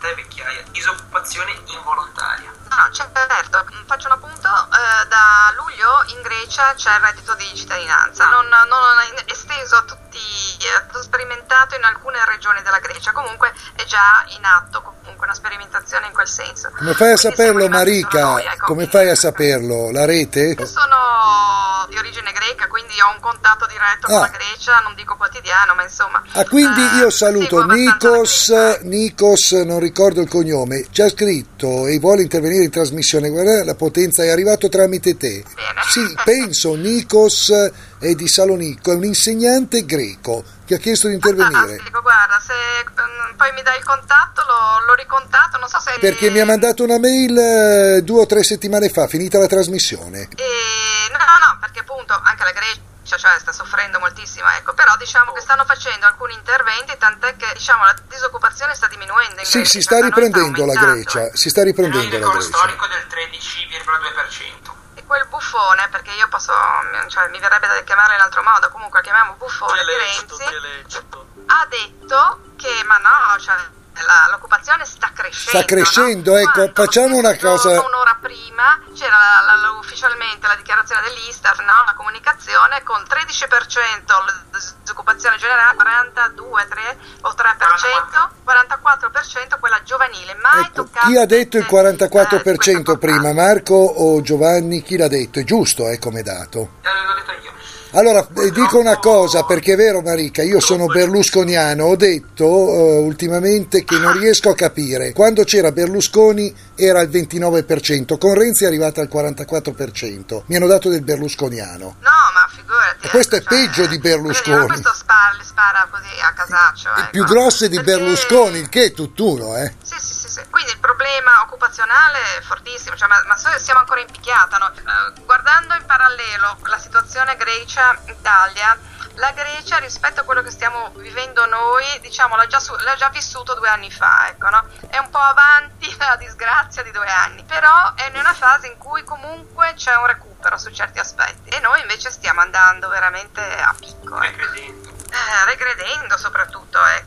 Speaker 6: te vecchiaia, disoccupazione involontaria.
Speaker 3: No, no, certo, faccio un appunto, eh, da luglio in Grecia c'è il reddito di cittadinanza, non, non è esteso a tutti, è sperimentato in alcune regioni della Grecia, comunque è già in atto comunque una sperimentazione in quel senso.
Speaker 2: Come fai a
Speaker 3: Quindi
Speaker 2: saperlo, Marica?
Speaker 3: noi, ecco.
Speaker 2: Come fai a saperlo? La rete?
Speaker 3: Io sono di origine greca, quindi ho un contatto diretto con
Speaker 2: Ah.
Speaker 3: la Grecia, non dico quotidiano, ma insomma.
Speaker 2: Ah, quindi
Speaker 3: eh,
Speaker 2: io saluto
Speaker 3: seguo abbastanza la
Speaker 2: Nikos,
Speaker 3: Grecia.
Speaker 2: Nikos, non ricordo il cognome, ci ha scritto e vuole intervenire in trasmissione. Guarda, la potenza è arrivato tramite te.
Speaker 3: Bene.
Speaker 2: Sì, penso, Nikos è di Salonicco, è un insegnante greco che ha chiesto di intervenire.
Speaker 3: Fantastico, guarda, se mm, poi mi dai il contatto, lo, lo ricontatto, non so se...
Speaker 2: Perché mi ha mandato una mail eh, due o tre settimane fa, finita la trasmissione.
Speaker 3: E, no, no, no, perché appunto anche la Grecia, cioè, sta soffrendo moltissimo, ecco, però diciamo che stanno facendo alcuni interventi, tant'è che diciamo la disoccupazione sta diminuendo in
Speaker 2: Sì,
Speaker 3: Grecia,
Speaker 2: si sta
Speaker 3: da noi
Speaker 2: riprendendo la
Speaker 3: aumentando,
Speaker 2: Grecia,
Speaker 3: ecco.
Speaker 2: si sta
Speaker 6: Noi
Speaker 2: riprendendo
Speaker 6: il
Speaker 2: la
Speaker 6: record
Speaker 2: Grecia.
Speaker 6: storico del tredici virgola due per cento.
Speaker 3: E quel buffone, perché io posso, cioè mi verrebbe da chiamarlo in altro modo, comunque lo chiamiamo buffone
Speaker 4: Che
Speaker 3: di
Speaker 4: lecito,
Speaker 3: Renzi,
Speaker 4: che lecito.
Speaker 3: ha detto che, ma no, cioè la- l'occupazione sta crescendo.
Speaker 2: Sta crescendo,
Speaker 3: no?
Speaker 2: ecco,
Speaker 3: Quanto?
Speaker 2: facciamo una
Speaker 3: Lo stesso
Speaker 2: cosa-
Speaker 3: giorno, un'ora prima c'era la- la- ufficialmente la dichiarazione dell'Istat, no? La comunicazione con tredici per cento la disoccupazione generale, quarantadue, tre o tre per cento, quarantaquattro per cento quella giovanile, mai
Speaker 2: Ecco,
Speaker 3: toccata.
Speaker 2: chi ha detto il quarantaquattro per cento
Speaker 3: eh, questa
Speaker 2: prima, Marco o Giovanni? Chi l'ha detto? È giusto, eh, come dato.
Speaker 6: Eh, L'ho detto io.
Speaker 2: Allora, eh, dico una cosa, perché è vero, Marica, io sono berlusconiano, ho detto eh, ultimamente che non riesco a capire. Quando c'era Berlusconi era al ventinove per cento, con Renzi è arrivata al quarantaquattro per cento. Mi hanno dato del berlusconiano.
Speaker 3: No, ma figurati.
Speaker 2: E questo è
Speaker 3: ecco, cioè,
Speaker 2: peggio di Berlusconi.
Speaker 3: Ma questo spara, li spara così a casaccio.
Speaker 2: È
Speaker 3: ecco.
Speaker 2: più grosse di
Speaker 3: Perché-
Speaker 2: Berlusconi, il che è tutt'uno, eh.
Speaker 3: Sì, sì, sì, sì. Quindi il problema occupazionale è fortissimo, cioè, ma, ma so- siamo ancora in picchiata, no? Eh, guardando in parallelo la situazione Grecia-Italia, la Grecia rispetto a quello che stiamo vivendo noi, diciamo, l'ha già, su- l'ha già vissuto due anni fa, ecco, no? È un po' avanti la disgrazia di due anni, però è in una fase in cui comunque c'è un recupero su certi aspetti e noi invece stiamo andando veramente a picco, ecco.
Speaker 6: Regredendo.
Speaker 3: Eh, regredendo soprattutto, ecco.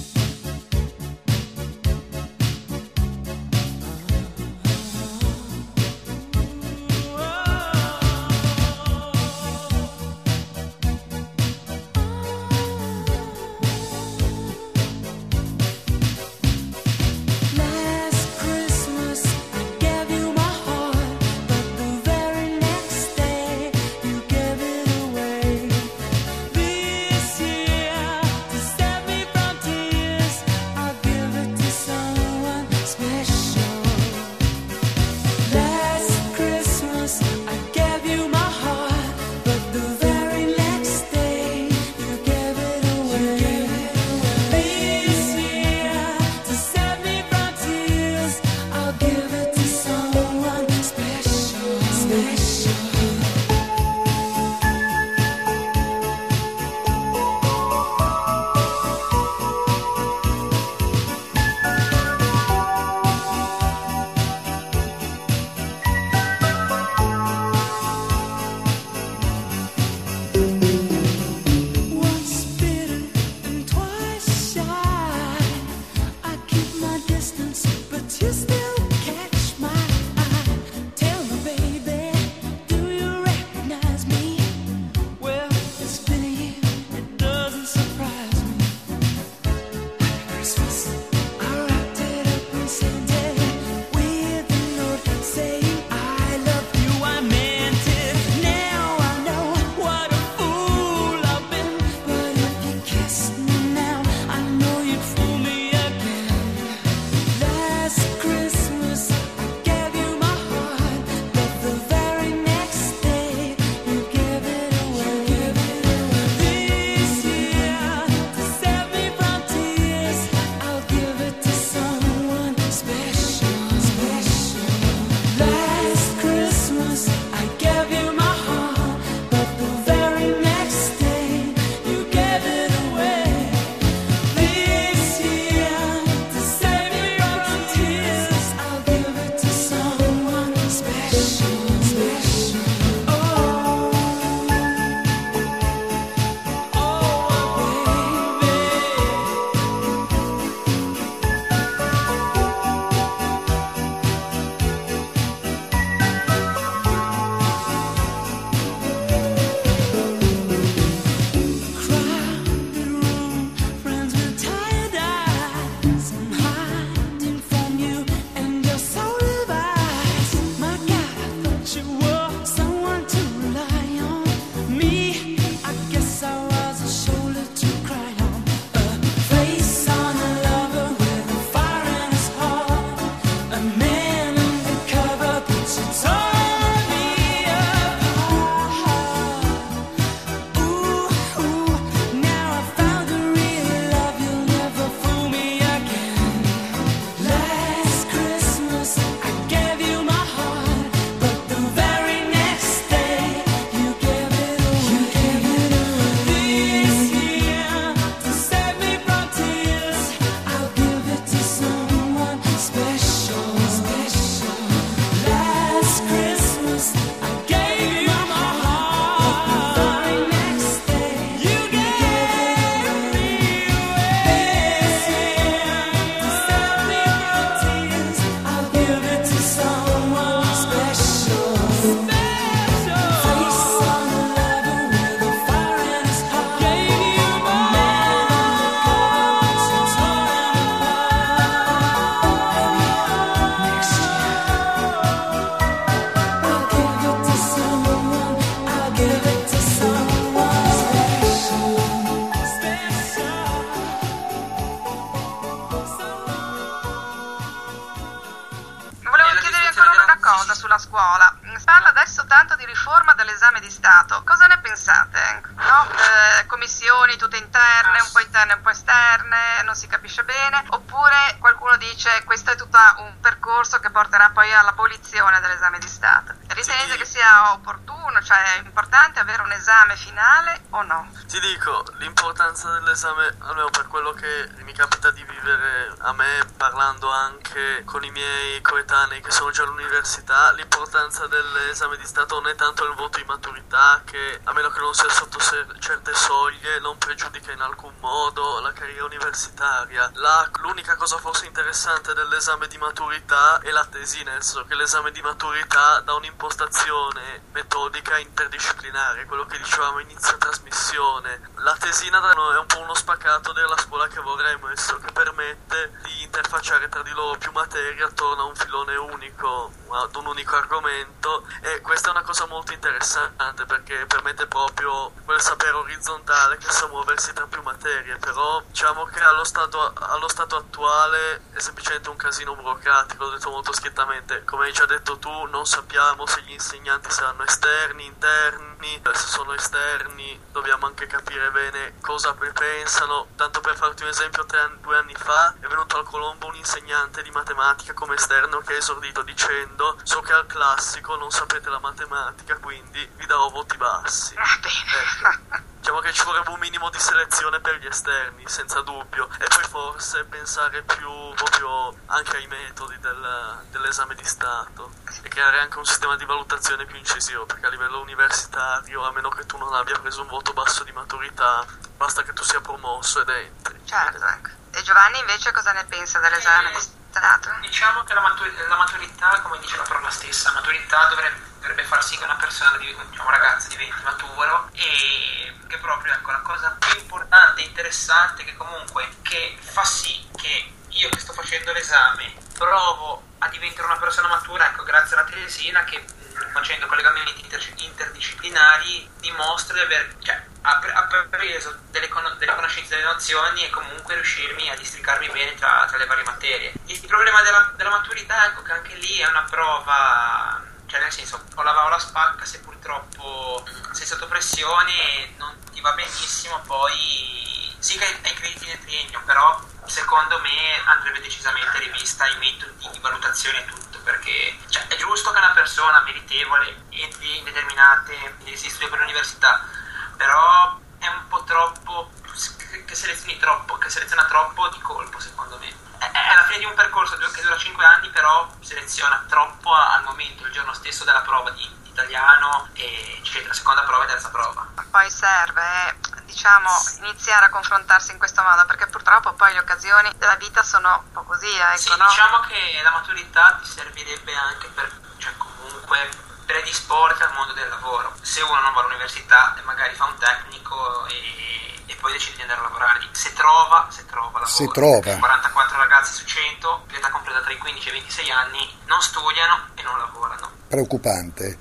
Speaker 8: Last Christmas I gave you my heart, but the very next day you gave it away. This year, to save me from
Speaker 3: scuola. Si parla adesso tanto di riforma dell'esame di Stato. Cosa ne pensate? No? Eh, commissioni tutte interne, un po' interne, un po' esterne, non si capisce bene. Oppure qualcuno dice questo è tutto un percorso che porterà poi all'abolizione dell'esame di Stato. Ritenete che sia opportuno, cioè è importante avere un esame finale o no?
Speaker 4: Ti dico, l'importanza dell'esame, almeno per quello che mi capita di vivere a me, parlando anche con i miei coetanei che sono già all'università, l'importanza dell'esame di Stato non è tanto il voto di maturità, che a meno che non sia sotto certe soglie non pregiudica in alcun modo la carriera universitaria. La, l'unica cosa forse interessante dell'esame di maturità è la tesi, nel senso che l'esame di maturità dà un'impostazione metodica interdisciplinare, quello che dicevamo inizio trasmissione. La tesina è un po' uno spaccato della scuola che vorremmo, nel senso che permette di interfacciare tra di loro più materie attorno a un filone unico, ad un unico argomento, e questa è una cosa molto interessante perché permette proprio quel sapere orizzontale che sa muoversi tra più materie. Però diciamo che allo stato, allo stato attuale è semplicemente un casino burocratico, l'ho detto molto schiettamente. Come hai già detto tu, non sappiamo se gli insegnanti saranno esterni, interni. Se sono esterni dobbiamo anche capire bene cosa pensano. Tanto per farti un esempio, tre anni, due anni fa è venuto al Colombo un insegnante di matematica come esterno che ha esordito dicendo: so che al classico non sapete la matematica, quindi vi darò voti bassi. Ecco. Diciamo che ci vorrebbe un minimo di selezione per gli esterni, senza dubbio, e poi forse pensare più proprio anche ai metodi del, dell'esame di Stato e creare anche un sistema di valutazione più incisivo, perché a livello universitario, a meno che tu non abbia preso un voto basso di maturità, basta che tu sia promosso ed entri.
Speaker 3: Certo, ecco. E Giovanni invece cosa ne pensa dell'esame di Stato?
Speaker 6: Diciamo che la, matur- la maturità, come dice la parola stessa, maturità dovrebbe, dovrebbe far sì che una persona, diciamo un ragazzo, diventi maturo, e che proprio, ecco, la cosa più importante e interessante che comunque che fa sì che io che sto facendo l'esame provo a diventare una persona matura, ecco, grazie alla tesina che facendo collegamenti inter- interdisciplinari dimostro di aver, cioè, ha, pre- ha preso delle, con- delle conoscenze, delle nozioni, e comunque riuscirmi a districarmi bene tra, tra le varie materie. Il problema della, della maturità, ecco, che anche lì è una prova, cioè nel senso, o la va o la spacca. Se purtroppo sei sotto pressione non ti va benissimo, poi sì che hai crediti nel triennio, però secondo me andrebbe decisamente rivista i metodi di valutazione e tutto, perché cioè, è giusto che una persona meritevole entri in determinate istituti per l'università, però è un po' troppo che selezioni troppo, che seleziona troppo di colpo, secondo me. È alla fine di un percorso che dura cinque anni, però seleziona troppo al momento, il giorno stesso della prova di italiano, e eccetera, seconda prova e terza prova.
Speaker 3: Poi serve, eh, diciamo, iniziare a confrontarsi in questo modo, perché purtroppo poi le occasioni della vita sono un po' così, ecco,
Speaker 6: sì,
Speaker 3: no?
Speaker 6: Diciamo che la maturità ti servirebbe anche per, cioè comunque, predisporti al mondo del lavoro. Se uno non va all'università e magari fa un tecnico e, e poi decide di andare a lavorare, se trova, se trova lavoro.
Speaker 2: Se trova.
Speaker 6: quarantaquattro ragazzi su cento, di età compresa tra i quindici e i ventisei anni, non studiano e non lavorano.
Speaker 2: Preoccupante.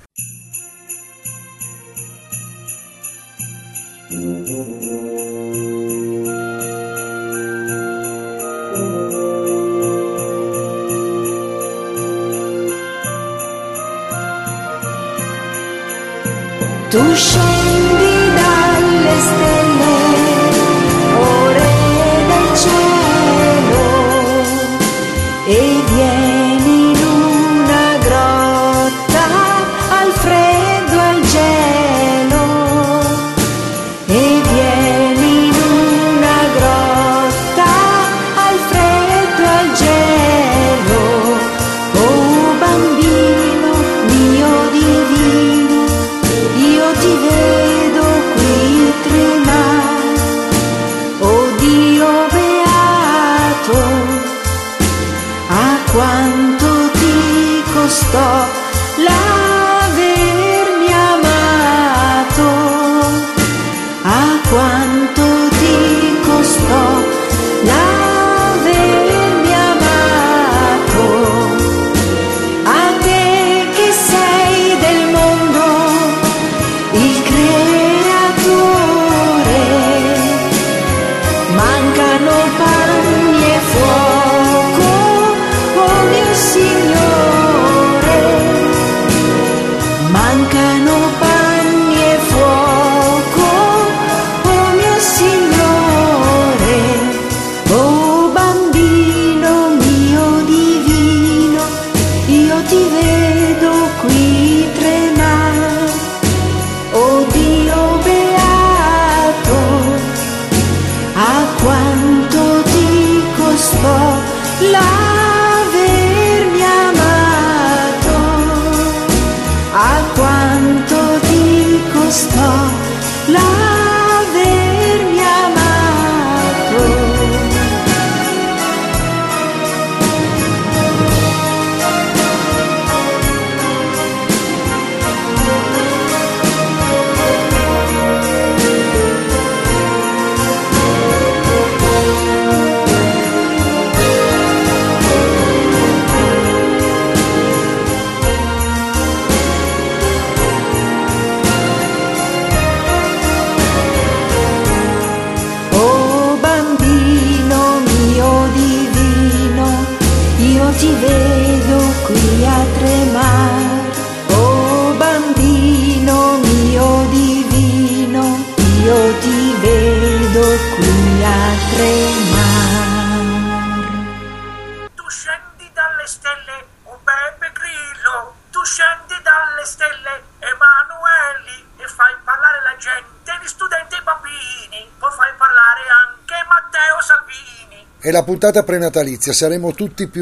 Speaker 8: Tu scendi dalle stelle, ore del cielo, e vieni in una grotta al freddo, al gelo, e vieni in una grotta al freddo, al gelo, oh bambino mio divino, io ti vedo ti vedo qui tremare, oh Dio beato, a quanto ti costò l'avermi amato, a quanto ti costò l'avermi amato. Ti vedo qui a tremare, oh bambino mio divino, io ti vedo qui a tremare.
Speaker 9: Tu scendi dalle stelle, oh Beppe Grillo, tu scendi dalle stelle, Emanueli, e fai parlare la gente, gli studenti e i bambini, poi fai parlare anche Matteo Salvini.
Speaker 2: È la puntata prenatalizia, saremo tutti più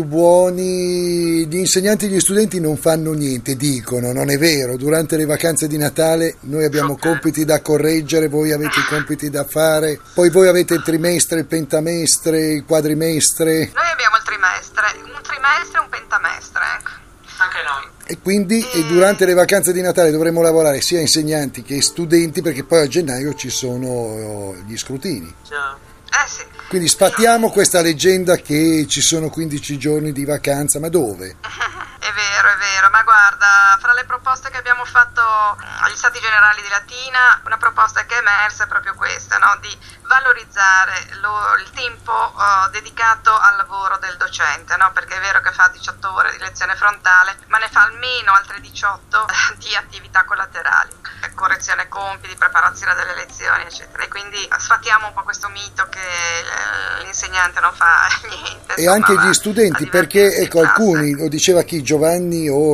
Speaker 2: buoni, gli insegnanti e gli studenti non fanno niente, dicono, non è vero, durante le vacanze di Natale noi abbiamo okay. compiti da correggere, voi avete i compiti da fare, poi voi avete il trimestre, il pentamestre, il quadrimestre.
Speaker 3: Noi abbiamo il trimestre, un trimestre e un pentamestre, ecco.
Speaker 6: Anche noi.
Speaker 2: E quindi
Speaker 3: e...
Speaker 2: e durante le vacanze di Natale dovremo lavorare sia insegnanti che studenti, perché poi a gennaio ci sono gli scrutini.
Speaker 4: Ciao.
Speaker 3: Eh sì.
Speaker 2: Quindi sfattiamo questa leggenda che ci sono quindici giorni di vacanza, ma dove?
Speaker 3: È vero, è vero, ma guarda, fra le proposte che abbiamo fatto agli Stati Generali di Latina, una proposta che è emersa è proprio questa, no? Di valorizzare lo, il tempo uh, dedicato al lavoro del docente, no? Perché è vero che fa diciotto ore di lezione frontale, ma ne fa almeno altre diciotto di attività collaterali, correzione compiti, preparazione delle lezioni, eccetera. E quindi sfattiamo un po' questo mito che l'insegnante non fa niente.
Speaker 2: E
Speaker 3: insomma,
Speaker 2: anche gli studenti, perché ecco, alcuni, lo diceva chi, Giovanni o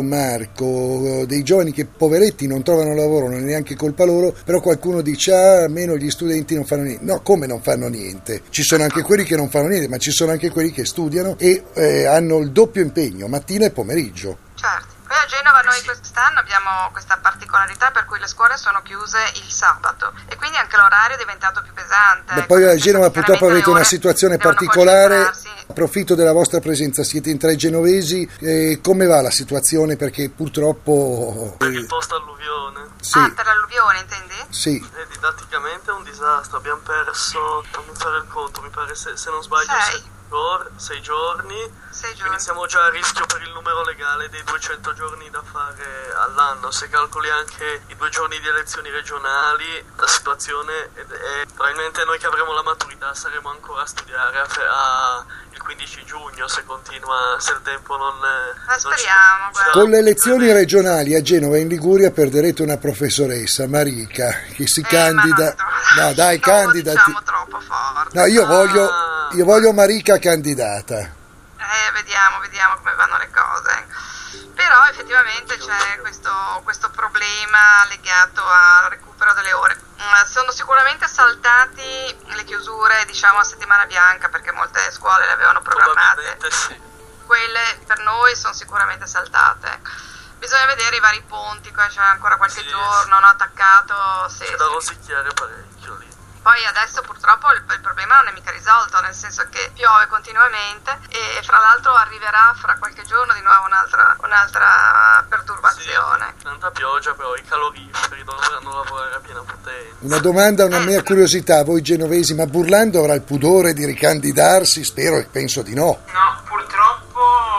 Speaker 2: Marco, dei giovani che poveretti non trovano lavoro, non è neanche colpa loro, però qualcuno dice ah, almeno gli studenti non fanno niente. No, come non fanno niente? Ci sono anche quelli che non fanno niente, ma ci sono anche quelli che studiano e eh, hanno il doppio impegno, mattina e pomeriggio.
Speaker 3: Certo. Qui a Genova noi quest'anno abbiamo questa particolarità per cui le scuole sono chiuse il sabato e quindi anche l'orario è diventato più pesante.
Speaker 2: Beh, poi a Genova purtroppo avete una situazione particolare, approfitto della vostra presenza, siete in tre genovesi, eh, come va la situazione? Perché purtroppo...
Speaker 4: Per il post-alluvione.
Speaker 2: Sì.
Speaker 3: Ah, per l'alluvione intendi?
Speaker 2: Sì.
Speaker 4: E didatticamente è un disastro, abbiamo perso, fammi fare il conto, mi pare se, se non sbaglio...
Speaker 3: Sei.
Speaker 4: Se... sei giorni,
Speaker 3: sei giorni,
Speaker 4: quindi siamo già a rischio per il numero legale dei duecento giorni da fare all'anno. Se calcoli anche i due giorni di elezioni regionali, la situazione è, è probabilmente noi che avremo la maturità saremo ancora a studiare a, a il quindici giugno se continua, se il tempo non,
Speaker 3: ma
Speaker 4: non
Speaker 3: speriamo,
Speaker 4: ci, ci
Speaker 2: con le elezioni regionali a Genova e in Liguria perderete una professoressa, Marica, che si
Speaker 3: eh,
Speaker 2: candida.
Speaker 3: No,
Speaker 2: no dai,
Speaker 3: no,
Speaker 2: candidati.
Speaker 3: Diciamo troppo forte.
Speaker 2: No, io voglio,
Speaker 4: Ah.
Speaker 2: io voglio Marica candidata.
Speaker 3: Eh, vediamo, vediamo come vanno le cose. Però effettivamente c'è questo, questo problema legato al recupero delle ore. Sono sicuramente saltati le chiusure, diciamo, a settimana bianca, perché molte scuole le avevano programmate.
Speaker 4: Sì.
Speaker 3: Quelle per noi sono sicuramente saltate. Bisogna vedere i vari ponti, qua c'è ancora qualche
Speaker 4: Sì,
Speaker 3: giorno no, attaccato. Sì,
Speaker 4: c'è da
Speaker 3: sì.
Speaker 4: rosicchiare parecchio lì.
Speaker 3: Poi adesso purtroppo il, il problema non è mica risolto, nel senso che piove continuamente e fra l'altro arriverà fra qualche giorno di nuovo un'altra, un'altra perturbazione.
Speaker 4: Sì, tanta pioggia, però i caloriferi dovranno lavorare a piena potenza.
Speaker 2: Una domanda, una mia curiosità, voi genovesi, ma Burlando avrà il pudore di ricandidarsi? Spero e penso di no.
Speaker 6: No, purtroppo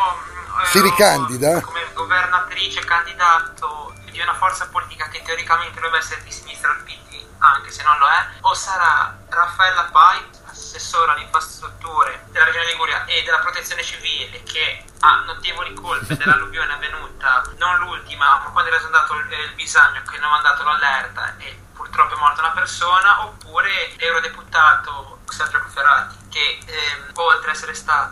Speaker 6: eh,
Speaker 2: Si ricandida?
Speaker 6: come governatrice candidato di una forza politica che teoricamente dovrebbe essere di sinistra al P D, anche se non lo è, o sarà Raffaella Pai, assessore alle infrastrutture della Regione Liguria e della protezione civile, che ha notevoli colpe dell'alluvione avvenuta, non l'ultima, ma quando era andato il, il bisagno, che non ha mandato l'allerta e purtroppo è morta una persona, oppure l'eurodeputato Sergio Cofferati, che ehm, oltre ad essere stato ad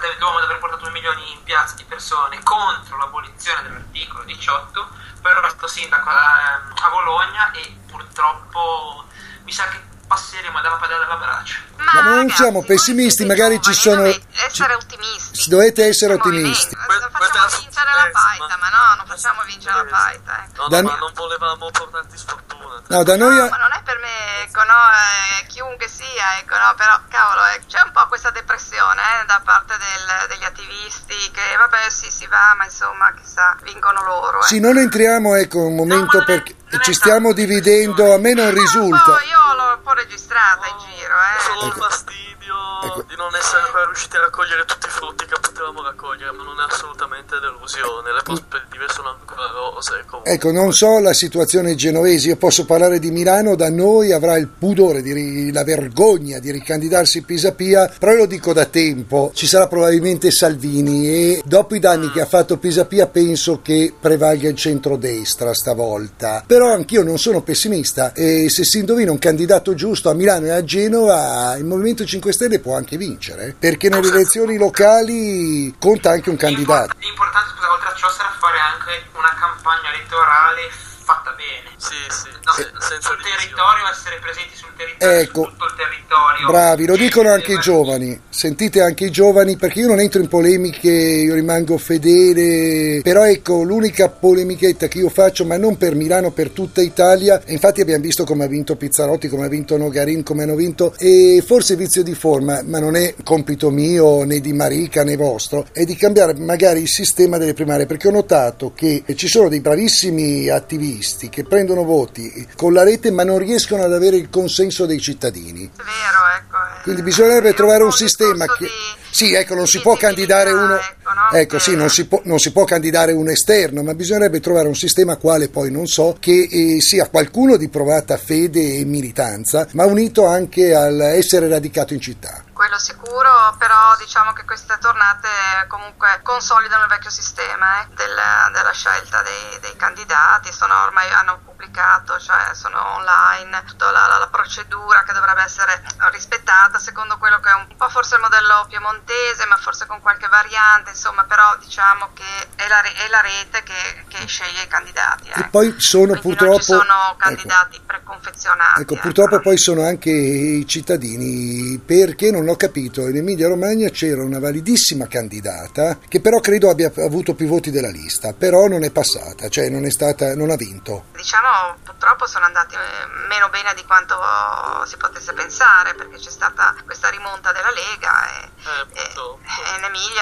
Speaker 6: l'uomo ad aver portato due milioni in piazza di persone contro l'abolizione dell'articolo diciotto, però è stato sindaco a, a Bologna e purtroppo mi sa che passeremo dalla padella della braccia.
Speaker 2: Ma, ma non
Speaker 3: ragazzi,
Speaker 2: siamo pessimisti, magari ci sono...
Speaker 3: essere ottimisti.
Speaker 2: Dovete essere
Speaker 3: Siamo
Speaker 2: ottimisti.
Speaker 3: movimento. Facciamo vincere la paita, ma no, non facciamo vincere la paita. Ecco.
Speaker 4: No,
Speaker 2: Da-
Speaker 4: no, ma non volevamo portarti sfortuna.
Speaker 2: No, da noi...
Speaker 3: No, ma non è per me, ecco, no, eh, chiunque sia, ecco, no, però, cavolo, eh, c'è un po' questa depressione eh, da parte del- degli attivisti, che vabbè, sì, si va, ma insomma, chissà, vincono loro.
Speaker 2: Sì,
Speaker 3: eh.
Speaker 2: non entriamo, ecco, un momento
Speaker 6: No, ma non è-
Speaker 2: perché
Speaker 6: non è
Speaker 2: ci
Speaker 6: tanto
Speaker 2: stiamo dividendo, a me non
Speaker 3: No,
Speaker 2: risulta.
Speaker 3: poi io l'ho un po' registrata in giro,
Speaker 4: È
Speaker 3: eh.
Speaker 4: solo il
Speaker 2: Ecco.
Speaker 4: fastidio
Speaker 2: Ecco.
Speaker 4: di non essere ancora riusciti a raccogliere tutti i frutti che potevamo raccogliere, ma non è assolutamente delusione, le prospettive sono ancora rose. Comunque.
Speaker 2: Ecco, non so la situazione genovese, io posso parlare di Milano, da noi avrà il pudore, di ri- la vergogna di ricandidarsi Pisapia, però io lo dico da tempo, ci sarà probabilmente Salvini e dopo i danni che ha fatto Pisapia penso che prevalga il centrodestra stavolta, però anch'io non sono pessimista e se si indovina un candidato giusto a Milano e a Genova il Movimento cinque Stelle può anche vincere, perché nelle elezioni locali conta anche un candidato.
Speaker 6: L'importante, scusa, oltre a ciò sarà fare anche una campagna elettorale fatta bene.
Speaker 4: Sì, sì,
Speaker 6: No,
Speaker 4: se- senza
Speaker 6: sul
Speaker 4: divisione.
Speaker 6: territorio, essere presenti sul territorio,
Speaker 2: Ecco.
Speaker 6: su tutto il territorio.
Speaker 2: Bravi, lo dicono anche i
Speaker 6: Eh,
Speaker 2: giovani, sentite anche i giovani, perché io non entro in polemiche, io rimango fedele, però ecco l'unica polemichetta che io faccio, ma non per Milano, per tutta Italia, e infatti abbiamo visto come ha vinto Pizzarotti, come ha vinto Nogarin, come hanno vinto, e forse vizio di forma, ma non è compito mio né di Marica né vostro, è di cambiare magari il sistema delle primarie, perché ho notato che ci sono dei bravissimi attivisti che prendono voti con la rete ma non riescono ad avere il consenso dei cittadini.
Speaker 3: È vero, ecco. eh.
Speaker 2: Quindi bisognerebbe
Speaker 3: È
Speaker 2: trovare un
Speaker 3: po'
Speaker 2: sistema
Speaker 3: discorso
Speaker 2: che...
Speaker 3: di-
Speaker 2: Sì, ecco, non
Speaker 3: di
Speaker 2: si può candidare uno...
Speaker 3: visibilità, ecco, no?
Speaker 2: Ecco, sì,
Speaker 3: Che-
Speaker 2: non si, può, non si può candidare un esterno, ma bisognerebbe trovare un sistema quale poi non so, che eh, sia qualcuno di provata fede e militanza, ma unito anche al essere radicato in città.
Speaker 3: Quello sicuro, però diciamo che queste tornate comunque consolidano il vecchio sistema eh, del- della scelta dei, dei candidati, sono ormai hanno pubblicato, cioè sono online, tutta la, la- la procedura che dovrebbe essere rispettata secondo quello che è un po' forse il modello piemontese, ma forse con qualche variante, insomma, però diciamo che è la, re- è la rete che, che sceglie i candidati.
Speaker 2: E
Speaker 3: ecco.
Speaker 2: poi sono
Speaker 3: Quindi
Speaker 2: purtroppo...
Speaker 3: non ci sono
Speaker 2: ecco.
Speaker 3: candidati preconfezionati.
Speaker 2: Ecco, purtroppo
Speaker 3: ecco.
Speaker 2: poi sono anche i cittadini, perché non ho capito, in Emilia Romagna c'era una validissima candidata che però credo abbia avuto più voti della lista, però non è passata, cioè non è stata, non ha vinto.
Speaker 3: Diciamo purtroppo sono andati eh, meno bene di quanto si potesse pensare, perché c'è stata questa rimonta della Lega e,
Speaker 4: Eh,
Speaker 3: e,
Speaker 4: purtroppo.
Speaker 3: e in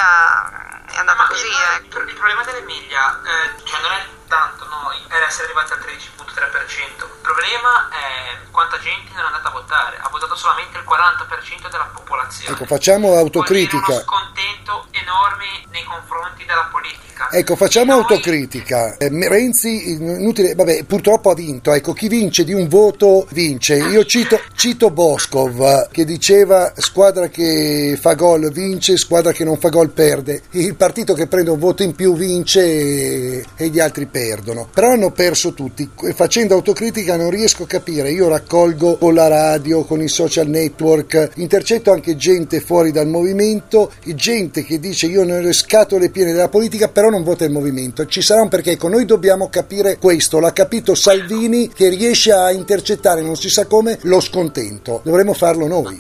Speaker 3: Emilia è andata
Speaker 6: Ma
Speaker 3: così.
Speaker 6: il,
Speaker 3: ecco.
Speaker 6: il problema dell'Emilia, eh, cioè non è tanto no, era essere arrivati al tredici virgola tre per cento, il problema è quanta gente non è andata a votare, ha votato solamente il quaranta per cento della popolazione.
Speaker 2: Ecco, facciamo autocritica.
Speaker 6: Vuol dire uno scontento enorme nei confronti della politica.
Speaker 2: Ecco, facciamo
Speaker 6: E noi-
Speaker 2: autocritica. Eh, Renzi, inutile, vabbè, purtroppo ha vinto. Ecco, chi vince di un voto vince. Io cito, cito Boscov che diceva: squadra che fa gol vince, squadra che non fa gol perde. Il partito che prende un voto in più vince e, e gli altri perdono. Però hanno perso tutti. Facendo autocritica non riesco a capire. Io raccolgo con la radio, con i social network, intercetto anche gente fuori dal movimento, gente che dice: io non ho le scatole piene della politica, però non vota il movimento. Ci sarà un perché. Ecco, noi dobbiamo capire questo. L'ha capito Salvini, che riesce a intercettare, non si sa come, lo scontento. Dovremmo farlo noi.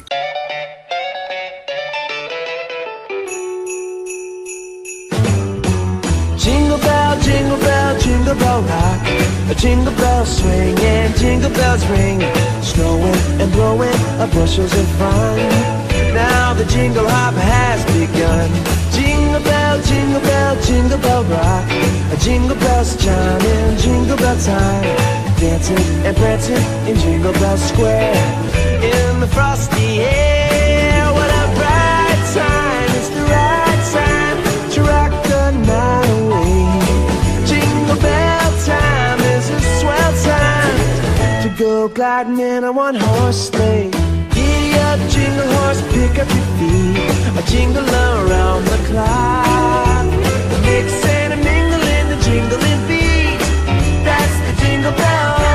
Speaker 7: Jingle bell, jingle bell, jingle bell rock. A jingle bell swing and jingle bells ring. Snowing and blowing up bushels of fun. Now the jingle hop has begun. Jingle bell, jingle bell, jingle bell rock. A jingle bells chiming, jingle bell time. Dancing and prancing in Jingle Bell Square. In the frosty air, what a bright time. It's the right time to rock the night away. Jingle bell time is a swell time to go gliding in a one-horse sleigh. Giddy up, jingle horse, pick up your feet. A jingle around the clock. Mix and a mingle in the jingling beat. That's the Jingle Bell Rock.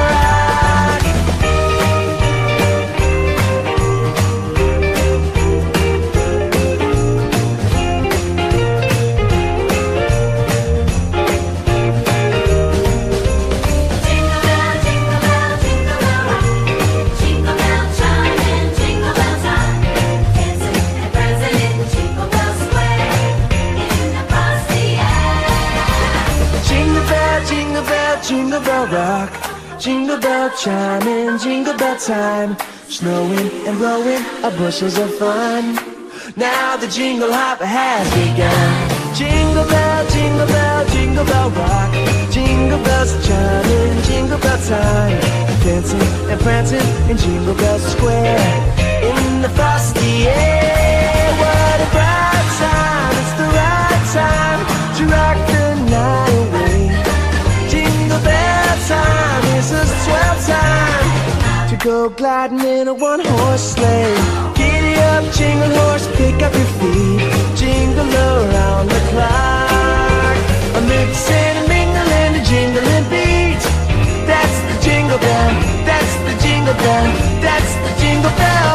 Speaker 7: Jingle bell, jingle bell rock, jingle bell chiming, jingle bell time, snowing and blowing up bushels of fun. Now the jingle hop has begun. Jingle bell, jingle bell, jingle bell rock, jingle bells chiming, jingle bell time, dancing and prancing in Jingle Bell Square in the frosty air. What a bright time, it's the right time to rock the night away. Jingle bell time is a swell time to go gliding in a one-horse sleigh. Giddy up, jingle horse, pick up your feet, jingle around the clock. A mix and a mingle and a jingling beat. That's the jingle bell, that's the jingle bell, that's the jingle bell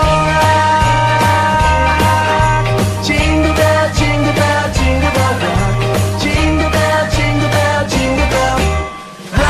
Speaker 7: rock. Jingle bell, jingle bell, jingle bell rock. Jingle bell, jingle bell, jingle bell rock.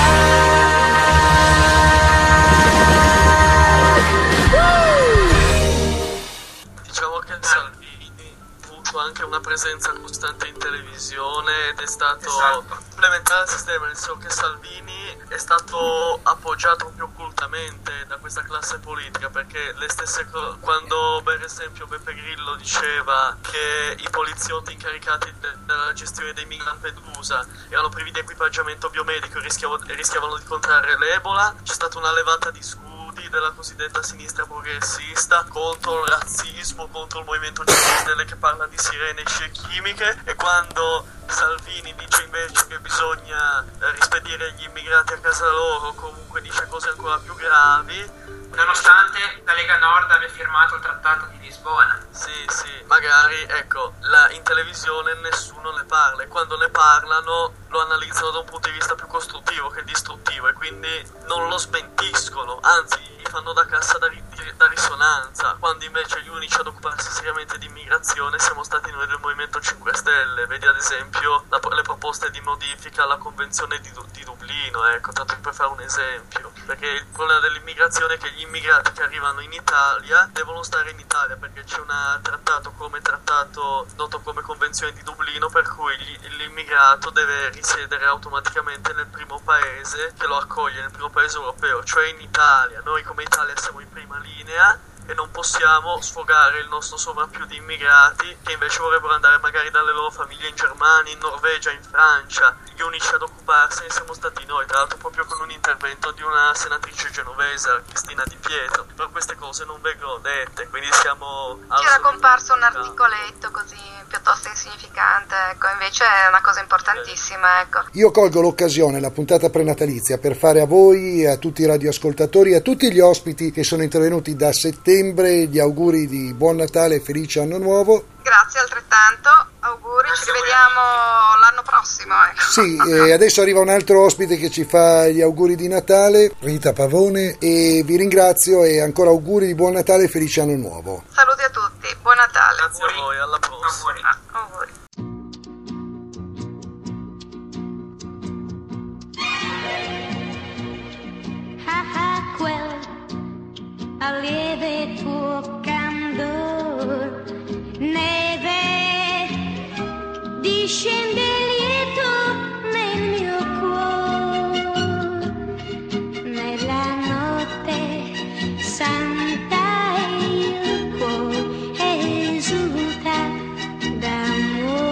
Speaker 4: Diciamo che Salvini ha avuto anche una presenza costante in televisione ed è stato
Speaker 6: Esatto.
Speaker 4: implementare il sistema, nel senso che Salvini è stato appoggiato più occultamente da questa classe politica, perché le stesse co- quando per esempio Beppe Grillo diceva che i poliziotti incaricati de- della gestione dei migranti a Lampedusa erano privi di equipaggiamento biomedico e rischiavo- e rischiavano di contrarre l'Ebola, c'è stata una levata di scudi della cosiddetta sinistra progressista contro il razzismo, contro il movimento cinque Stelle che parla di sirene e scie chimiche, e quando Salvini dice invece che bisogna eh, rispedire gli immigrati a casa loro, comunque dice cose ancora più gravi.
Speaker 6: Nonostante la Lega Nord abbia firmato il Trattato di Lisbona.
Speaker 4: Sì, sì, magari, ecco, la, in televisione nessuno ne parla e quando ne parlano lo analizzano da un punto di vista più costruttivo che distruttivo e quindi non lo smentiscono, anzi gli fanno da cassa da, ri- da risonanza, quando invece gli unici ad occuparsi seriamente di immigrazione siamo stati noi del Movimento cinque Stelle. Vedi ad esempio la, le proposte di modifica alla Convenzione di, di Dublino, ecco, tanto per fare un esempio, perché il problema dell'immigrazione è che gli immigrati che arrivano in Italia devono stare in Italia perché c'è un trattato come trattato noto come Convenzione di Dublino, per cui gli, l'immigrato deve risiedere automaticamente nel primo paese che lo accoglie, nel primo paese europeo, cioè in Italia. Noi come Italia siamo in prima linea e non possiamo sfogare il nostro sovrappiù di immigrati che invece vorrebbero andare magari dalle loro famiglie in Germania, in Norvegia, in Francia. Gli unici ad occuparsene siamo stati noi, tra l'altro proprio con un intervento di una senatrice genovese, Cristina Di Pietro. Però queste cose non vengono dette, quindi siamo...
Speaker 3: C'era comparso un articoletto così piuttosto insignificante, ecco, invece è una cosa importantissima, ecco.
Speaker 2: Io colgo l'occasione, la puntata prenatalizia, per fare a voi, a tutti i radioascoltatori e a tutti gli ospiti che sono intervenuti da settembre gli auguri di buon Natale e felice anno nuovo.
Speaker 3: Grazie altrettanto, auguri, ci rivediamo l'anno prossimo, ecco.
Speaker 2: Sì, e adesso arriva un altro ospite che ci fa gli auguri di Natale, Rita Pavone, e vi ringrazio e ancora auguri di buon Natale e felice anno nuovo.
Speaker 3: Saluti a tutti, buon Natale.
Speaker 4: Grazie a voi, alla prossima.
Speaker 6: Auguri.
Speaker 3: Auguri.
Speaker 8: Ah, ah, quel lieve tuo candor, neve discende lieto nel mio cuore, nella notte santa il cuore esulta d'amore.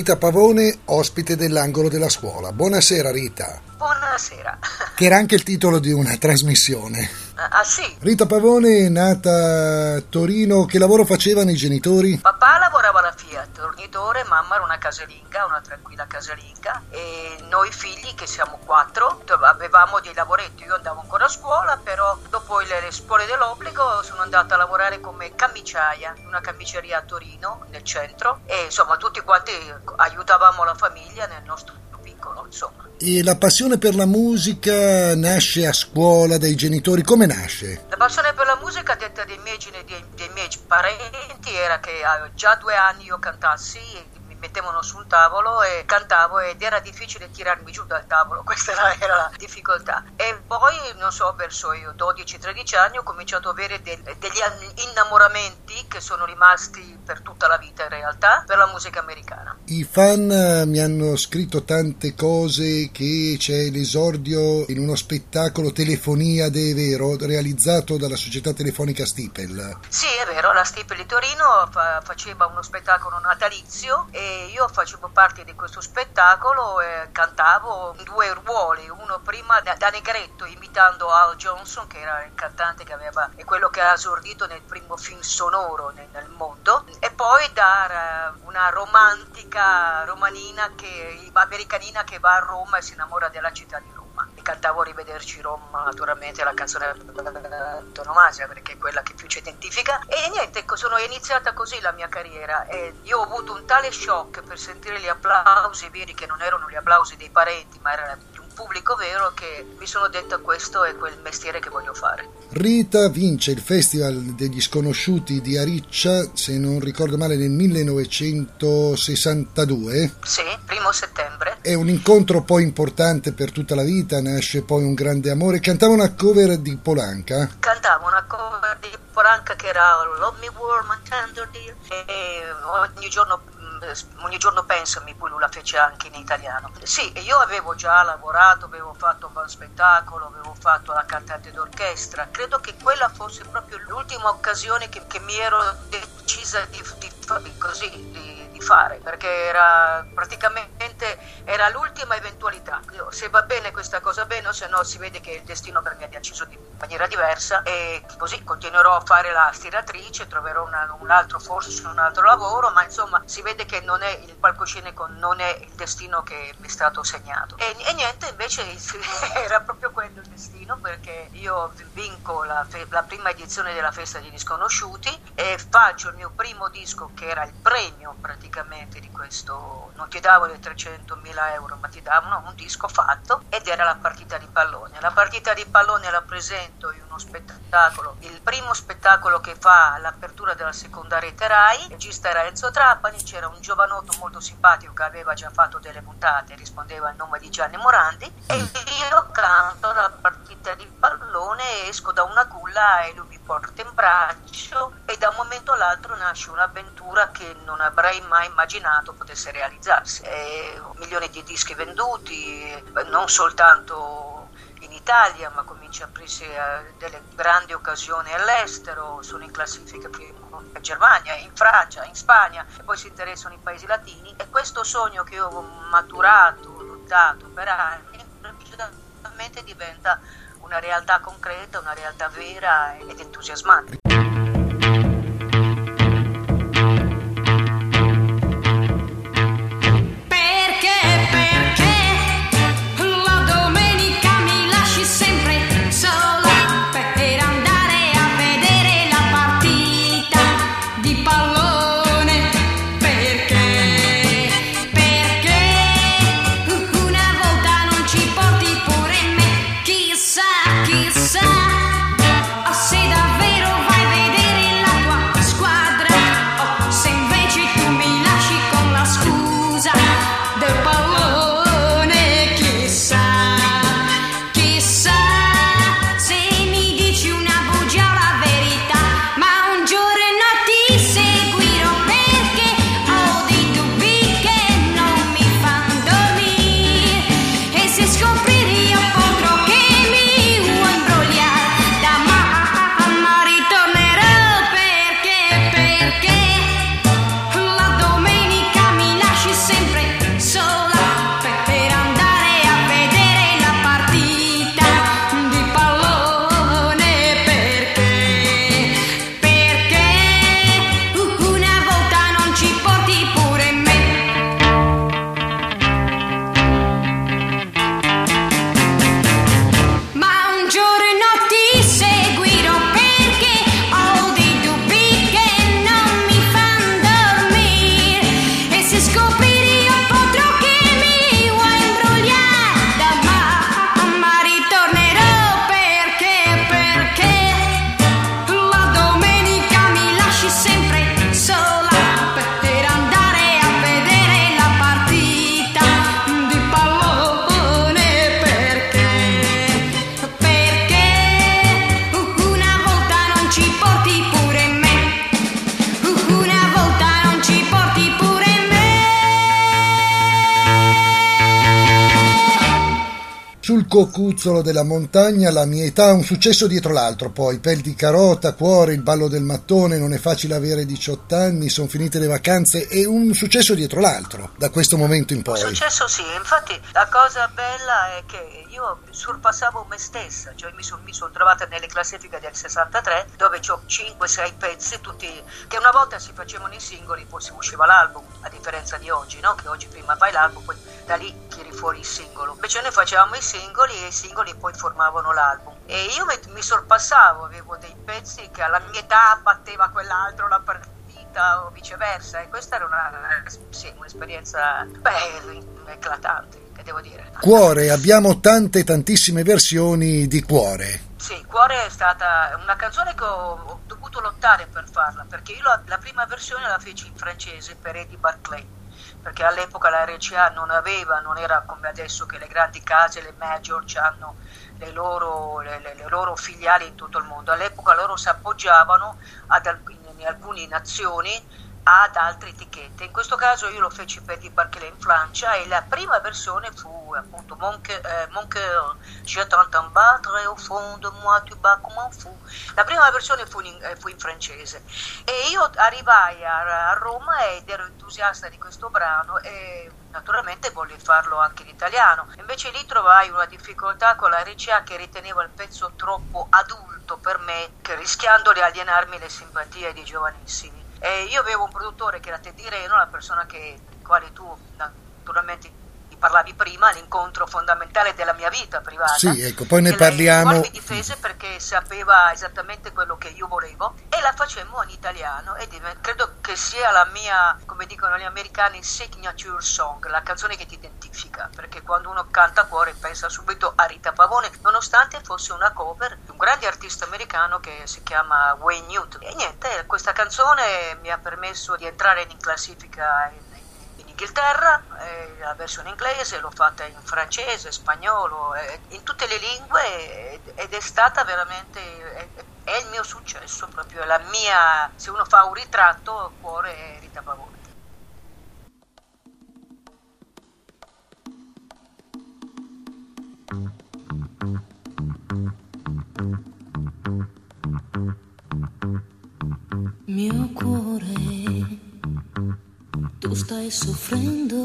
Speaker 2: Rita Pavone, ospite dell'angolo della scuola. Buonasera Rita.
Speaker 10: Buonasera.
Speaker 2: Che era anche il titolo di una trasmissione.
Speaker 10: Ah sì?
Speaker 2: Rita Pavone è nata a Torino. Che lavoro facevano i genitori?
Speaker 10: Papà lavorava alla Fiat, tornitore, mamma era una casalinga, una tranquilla casalinga, e noi figli, che siamo quattro, avevamo dei lavoretti. Io andavo ancora a scuola, però dopo le, le scuole dell'obbligo sono andata a lavorare come camiciaia in una camiceria a Torino, nel centro, e insomma tutti quanti aiutavamo la famiglia nel nostro piccolo, insomma.
Speaker 2: E la passione per la musica nasce a scuola dai genitori? Come nasce?
Speaker 10: La passione per la musica, detta dei miei, dei, dei miei parenti, era che a già due anni io cantassi, mi mettevano sul tavolo e cantavo ed era difficile tirarmi giù dal tavolo, questa era, era la difficoltà. E poi, non so, verso io dodici tredici anni ho cominciato ad avere del, degli innamoramenti che sono rimasti per tutta la vita in realtà, per la musica americana.
Speaker 2: I fan mi hanno scritto tante cose, che c'è l'esordio in uno spettacolo Telefonia, ed è vero, realizzato dalla società telefonica Stipel.
Speaker 10: Sì, è vero, la Stipel di Torino fa, faceva uno spettacolo natalizio e io facevo parte di questo spettacolo e cantavo in due ruoli, uno prima da, da negretto imitando Al Johnson, che era il cantante che aveva, è quello che ha esordito nel primo film sonoro nel, nel mondo, e poi da uh, una romantica romanina che, americanina che va a Roma e si innamora della città di Roma. E cantavo Rivederci Roma, naturalmente la canzone antonomasia, perché è quella che più ci identifica. E niente, sono iniziata così la mia carriera e io ho avuto un tale shock per sentire gli applausi veri, che non erano gli applausi dei parenti ma era di un pubblico vero, che mi sono detta questo è quel mestiere che voglio fare.
Speaker 2: Rita vince il Festival degli Sconosciuti di Ariccia, se non ricordo male, nel millenovecentosessantadue.
Speaker 10: Sì, primo settembre.
Speaker 2: È un incontro poi importante per tutta la vita, nasce poi un grande amore. Cantava una cover di Polanca.
Speaker 10: Cantavo una cover di Polanca che era Love Me Warm and Tender Dear, e ogni giorno ogni giorno pensami, poi lui la fece anche in italiano. Sì, io avevo già lavorato, avevo fatto un buon spettacolo, avevo fatto la cantante d'orchestra. Credo che quella fosse proprio l'ultima occasione che, che mi ero decisa di, di, di, così, di, di fare, perché era praticamente era l'ultima eventualità. Se va bene questa cosa bene, o se no si vede che il destino per me ha deciso di maniera diversa, e così continuerò a fare la stiratrice, troverò una, un altro, forse un altro lavoro, ma insomma si vede che non è il palcoscenico, non è il destino che mi è stato segnato. E, e niente, invece era proprio quello il destino, perché io vinco la, la prima edizione della Festa degli Sconosciuti e faccio il mio primo disco, che era il premio praticamente di questo, non ti davano i trecentomila euro ma ti davano un disco fatto, ed era La partita di pallone. La partita di pallone la presento in uno spettacolo, il primo spettacolo che fa l'apertura della seconda rete Rai. Il regista era Enzo Trapani, c'era un giovanotto molto simpatico che aveva già fatto delle puntate, rispondeva al nome di Gianni Morandi, e io canto La partita di pallone, esco da una culla e lui mi porta in braccio, e da un momento all'altro nasce un'avventura che non avrei mai immaginato potesse realizzarsi. E milioni di dischi venduti, non soltanto in Italia, ma comincia a aprirsi delle grandi occasioni all'estero, sono in classifica in Germania, in Francia, in Spagna, e poi si interessano i paesi latini, e questo sogno che io ho maturato, lottato per anni, improvvisamente diventa una realtà concreta, una realtà vera ed entusiasmante.
Speaker 8: Chissà, se davvero vai
Speaker 2: cocuzzolo della montagna, la mia età, un successo dietro l'altro, poi Pel di carota, Cuore, Il ballo del mattone, Non è facile avere diciotto anni, Sono finite le vacanze, e un successo dietro l'altro da questo momento in poi.
Speaker 10: Un successo sì, infatti la cosa bella è che io sorpassavo me stessa, cioè mi sono son trovata nelle classifiche del sessantatré dove ho cinque sei pezzi, tutti che una volta si facevano i singoli, poi si usciva l'album, a differenza di oggi, no? Che oggi prima fai l'album, poi da lì tiri fuori il singolo. Invece noi facevamo i singoli e i singoli poi formavano l'album. E io mi, mi sorpassavo, avevo dei pezzi che alla mia età batteva quell'altro la partita o viceversa, e questa era una, sì, un'esperienza beh, eclatante, che devo dire.
Speaker 2: Cuore, abbiamo tante tantissime versioni di Cuore.
Speaker 10: Sì, Cuore è stata una canzone che ho, ho dovuto lottare per farla, perché io la, la prima versione la feci in francese per Eddie Barclay, perché all'epoca la R C A non aveva, non era come adesso che le grandi case, le major hanno le loro, le, le, le loro filiali in tutto il mondo. All'epoca loro si appoggiavano ad alcuni, in alcune nazioni ad altre etichette. In questo caso io lo feci per Eddie Barclay in Francia, e la prima versione fu appunto Mon cœur, eh, mon cœur, je t'entends battre au fond de moi, tu bats comme un fou. La prima versione fu in, eh, fu in francese, e io arrivai a, a Roma ed ero entusiasta di questo brano e naturalmente volli farlo anche in italiano. Invece lì trovai una difficoltà con la R C A, che riteneva il pezzo troppo adulto per me, che rischiando di alienarmi le simpatie di giovanissimi. E io avevo un produttore che era Teddy Reno, la persona che quale tu naturalmente parlavi prima, l'incontro fondamentale della mia vita privata.
Speaker 2: Sì, ecco, poi ne
Speaker 10: e
Speaker 2: parliamo.
Speaker 10: Lei mi difese perché sapeva esattamente quello che io volevo, e la facemmo in italiano, e credo che sia la mia, come dicono gli americani, signature song, la canzone che ti identifica, perché quando uno canta Cuore pensa subito a Rita Pavone, nonostante fosse una cover di un grande artista americano che si chiama Wayne Newton. E niente, questa canzone mi ha permesso di entrare in classifica in Inghilterra, eh, la versione inglese l'ho fatta in francese, spagnolo, eh, in tutte le lingue, ed, ed è stata veramente è, è il mio successo, proprio la mia, se uno fa un ritratto, Cuore è Rita Pavone.
Speaker 8: Mio cuore, tu stai soffrendo,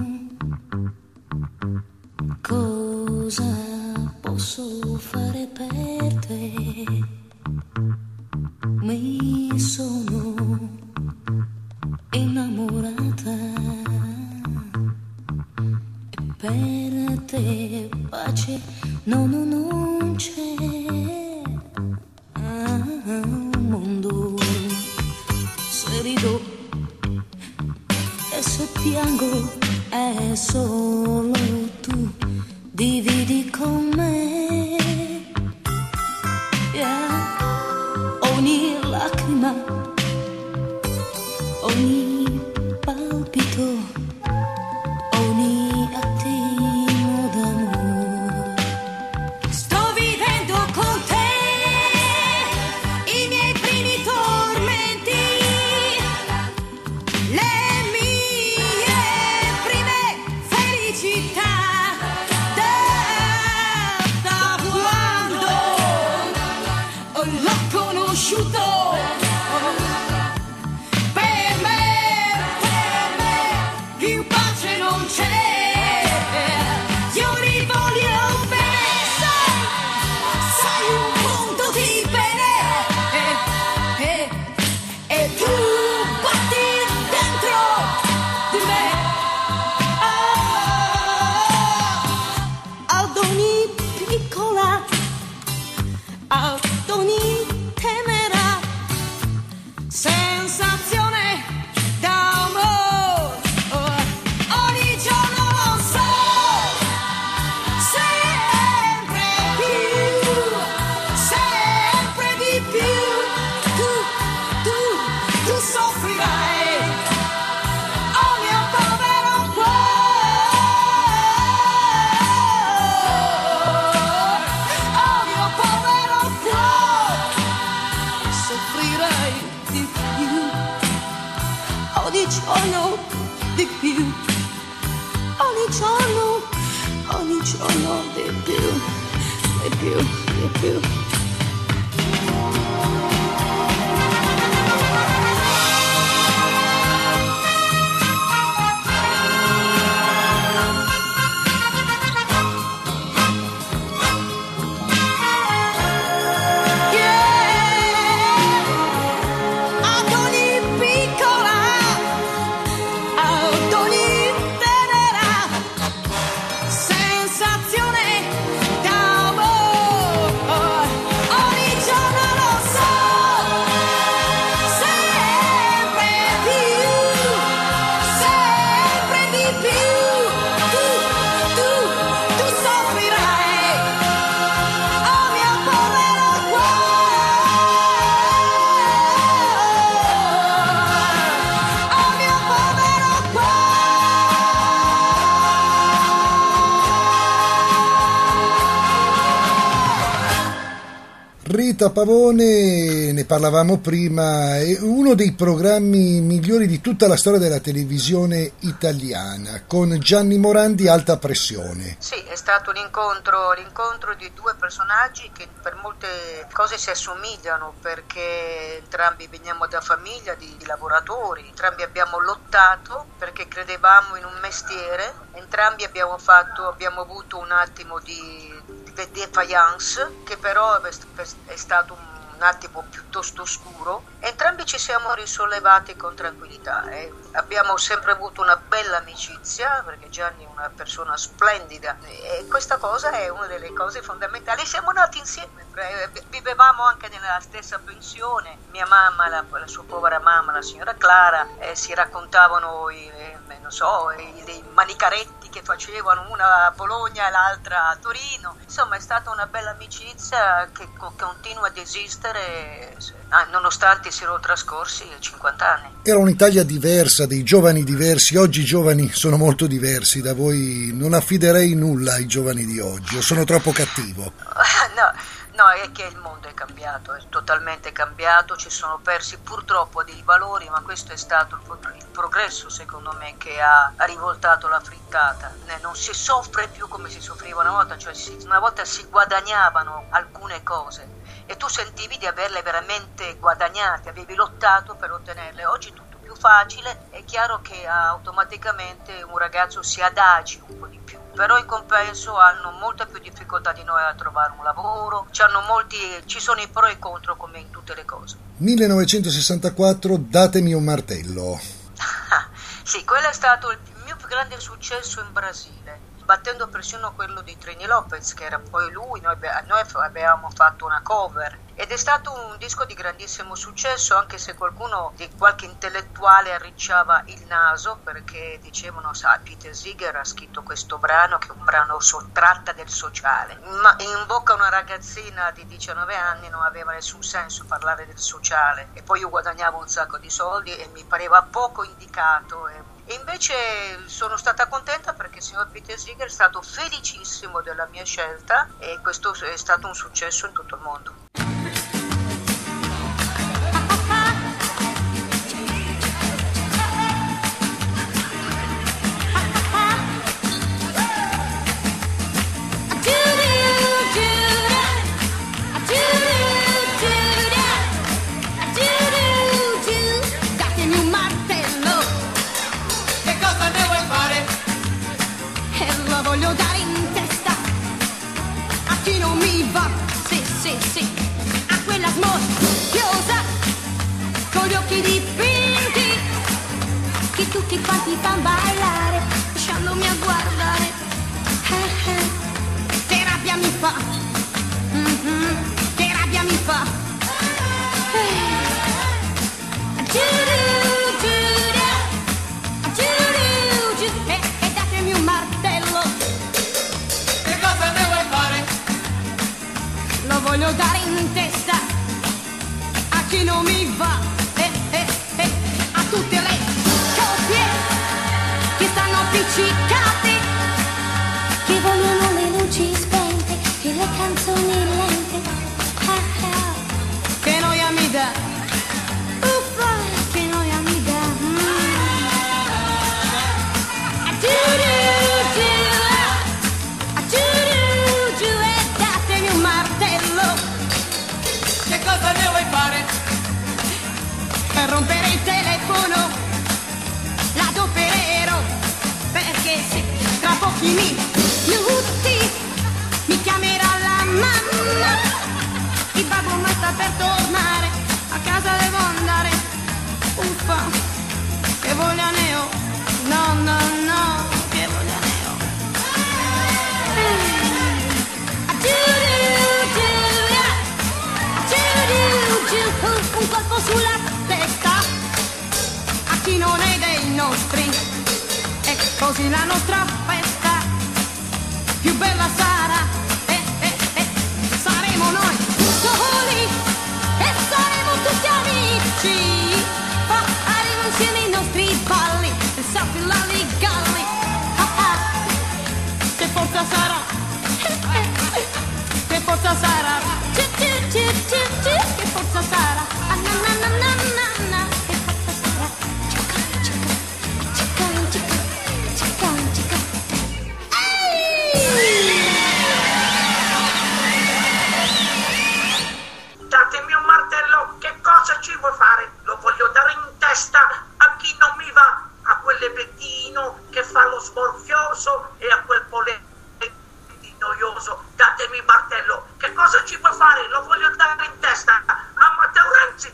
Speaker 8: cosa posso fare per te? Mi sono innamorata e per te pace no, no, non c'è. Ah, mondo, se rido e se piango è solo tu, dividi con me, yeah. Ogni lacrima, ogni palpito, ogni attimo d'amore. Sto vivendo con te i miei primi tormenti, le giorno di più, ogni giorno ogni giorno di più, di più, di più.
Speaker 2: Rita Pavone, ne parlavamo prima, è uno dei programmi migliori di tutta la storia della televisione italiana, con Gianni Morandi, Alta Pressione.
Speaker 10: Sì, è stato l'incontro, l'incontro di due personaggi che per molte cose si assomigliano, perché entrambi veniamo da famiglia di, di lavoratori, entrambi abbiamo lottato perché credevamo in un mestiere, entrambi abbiamo fatto, abbiamo avuto un attimo di defiance, che però è stato un attimo piuttosto scuro. Entrambi ci siamo risollevati con tranquillità e abbiamo sempre avuto una bella amicizia, perché Gianni è una persona splendida e questa cosa è una delle cose fondamentali. Siamo nati insieme, vivevamo anche nella stessa pensione. Mia mamma, la, la sua povera mamma, la signora Clara, eh, si raccontavano i, eh, non so, i, i manicaretti che facevano, una a Bologna e l'altra a Torino. Insomma, è stata una bella amicizia che co- continua ad esistere, ah, nonostante siano trascorsi cinquanta anni.
Speaker 2: Era un'Italia diversa, dei giovani diversi. Oggi i giovani sono molto diversi da voi. Non affiderei nulla ai giovani di oggi, o sono troppo cattivo?
Speaker 10: No. No, è che il mondo è cambiato, è totalmente cambiato, ci sono persi purtroppo dei valori, ma questo è stato il, il progresso, secondo me, che ha, ha rivoltato la frittata. Eh, non si soffre più come si soffriva una volta, cioè si, una volta si guadagnavano alcune cose e tu sentivi di averle veramente guadagnate, avevi lottato per ottenerle. Oggi è tutto più facile, è chiaro che automaticamente un ragazzo si adagi un po' di più, però in compenso hanno molta più difficoltà di noi a trovare un lavoro, c'hanno molti, ci sono i pro e i contro come in tutte le cose.
Speaker 2: millenovecentosessantaquattro, Datemi un martello.
Speaker 10: Sì, quello è stato il mio più grande successo in Brasile, battendo persino quello di Trini Lopez, che era poi lui. Noi, noi avevamo fatto una cover ed è stato un disco di grandissimo successo, anche se qualcuno, di qualche intellettuale, arricciava il naso perché dicevano, sa, Peter Seeger ha scritto questo brano che è un brano so, tratta del sociale, ma in bocca a una ragazzina di diciannove anni non aveva nessun senso parlare del sociale, e poi io guadagnavo un sacco di soldi e mi pareva poco indicato. E, E invece sono stata contenta perché il signor Peter Seeger è stato felicissimo della mia scelta e questo è stato un successo in tutto il mondo.
Speaker 8: Voglio dare in testa a chi non mi va, sì, sì, sì, a quella smorfiosa con gli occhi dipinti che tutti quanti fan ballare lasciandomi a guardare. Eh, eh. Che rabbia mi fa, mm-hmm. Che rabbia mi fa. Eh. Giuru, giuru, giuru, giuru, e, e datemi un martello. Lo voglio dare in testa a chi non mi va, eh, eh, eh, a tutte le coppie che stanno appiccicate, che vogliono le luci spente e le canzoni lente. Ah, ah. Che noia mi dà, uffa, che noia mi dà. Mm. minuti mi chiamerà la mamma. Il babbo ma sta per tornare, a casa devo andare. Uffa, che voglia ne ho, no, no, no, che voglia ne ho. Un colpo sulla testa a chi non è dei nostri, e così la nostra festa più bella sarà, eh, eh, eh. Saremo noi soli e saremo tutti amici, faremo insieme i nostri balli, il salto, l'alligalli, ah ah. Che forza sarà, eh, eh, eh. Che forza sarà, ci, ci, ci, ci, ci. Che forza sarà, ah, na, na, na, na, na, na. Che forza sarà, cica, cica, cica, cica, cica, cica.
Speaker 9: Datemi un martello, che cosa ci vuoi fare? Lo voglio dare in testa a chi non mi va, a quell'ebetino che fa lo smorfioso e a quel poletti noioso. Datemi il martello, che cosa ci vuoi fare? Lo voglio dare in testa a Matteo Renzi.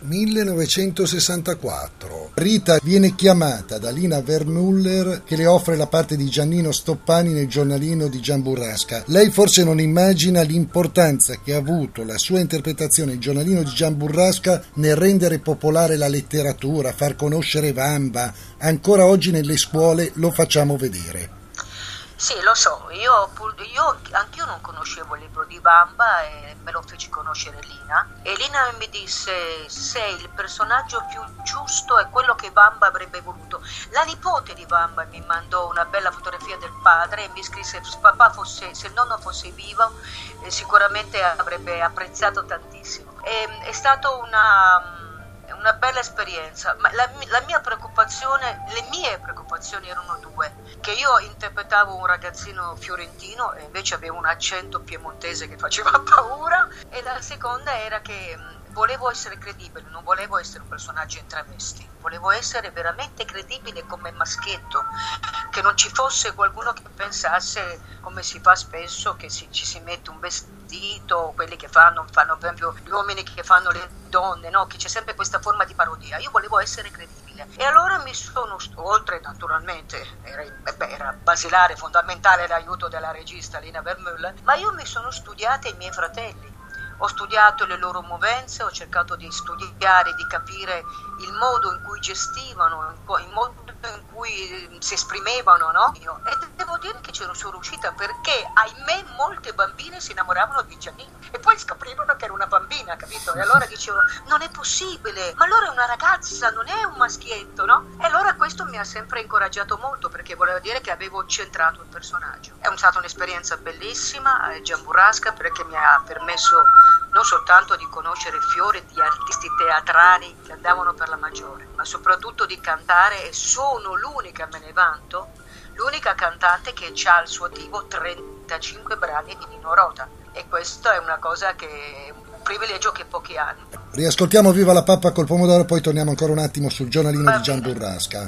Speaker 2: millenovecentosessantaquattro. Rita viene chiamata da Lina Wertmüller, che le offre la parte di Giannino Stoppani nel giornalino di Gian Burrasca. Lei forse non immagina l'importanza che ha avuto la sua interpretazione il giornalino di Gian Burrasca nel rendere popolare la letteratura, far conoscere Vamba. Ancora oggi nelle scuole lo facciamo vedere.
Speaker 10: Sì, lo so, io, io anch'io non conoscevo il libro di Vamba e me lo feci conoscere Lina, e Lina mi disse: sei il personaggio più giusto e quello che Vamba avrebbe voluto. La nipote di Vamba mi mandò una bella fotografia del padre e mi scrisse: se papà fosse, se il nonno fosse vivo eh, sicuramente avrebbe apprezzato tantissimo. E, è stato una... una bella esperienza, ma la, la mia preoccupazione, le mie preoccupazioni erano due: che io interpretavo un ragazzino fiorentino e invece avevo un accento piemontese che faceva paura, e la seconda era che volevo essere credibile, non volevo essere un personaggio in travesti, volevo essere veramente credibile come maschietto, che non ci fosse qualcuno che pensasse, come si fa spesso, che si, ci si mette un vestito, quelli che fanno, fanno per esempio gli uomini che fanno le donne, no? Che c'è sempre questa forma di parodia. Io volevo essere credibile, e allora mi sono, oltre naturalmente era, beh, era basilare, fondamentale l'aiuto della regista Lina Wertmüller, ma io mi sono studiata i miei fratelli. Ho studiato le loro movenze, ho cercato di studiare, di capire il modo in cui gestivano, il modo in cui si esprimevano, no? E devo dire che ce ne sono riuscita, perché ahimè molte bambine si innamoravano di Giannino e poi scoprivano che era una bambina, capito? E allora dicevano: non è possibile, ma allora è una ragazza, non è un maschietto, no? E allora questo mi ha sempre incoraggiato molto, perché voleva dire che avevo centrato il personaggio. È stata un'esperienza bellissima a Gian Burrasca, perché mi ha permesso non soltanto di conoscere fiori di artisti teatrali che andavano per la maggiore, ma soprattutto di cantare, e sono l'unica, me ne vanto, l'unica cantante che ha al suo attivo trentacinque brani di Nino Rota, e questo è una cosa che è un privilegio che pochi hanno.
Speaker 2: Riascoltiamo Viva la pappa col pomodoro, poi torniamo ancora un attimo sul giornalino
Speaker 10: Va
Speaker 2: di Gian
Speaker 10: bene.
Speaker 2: Burrasca.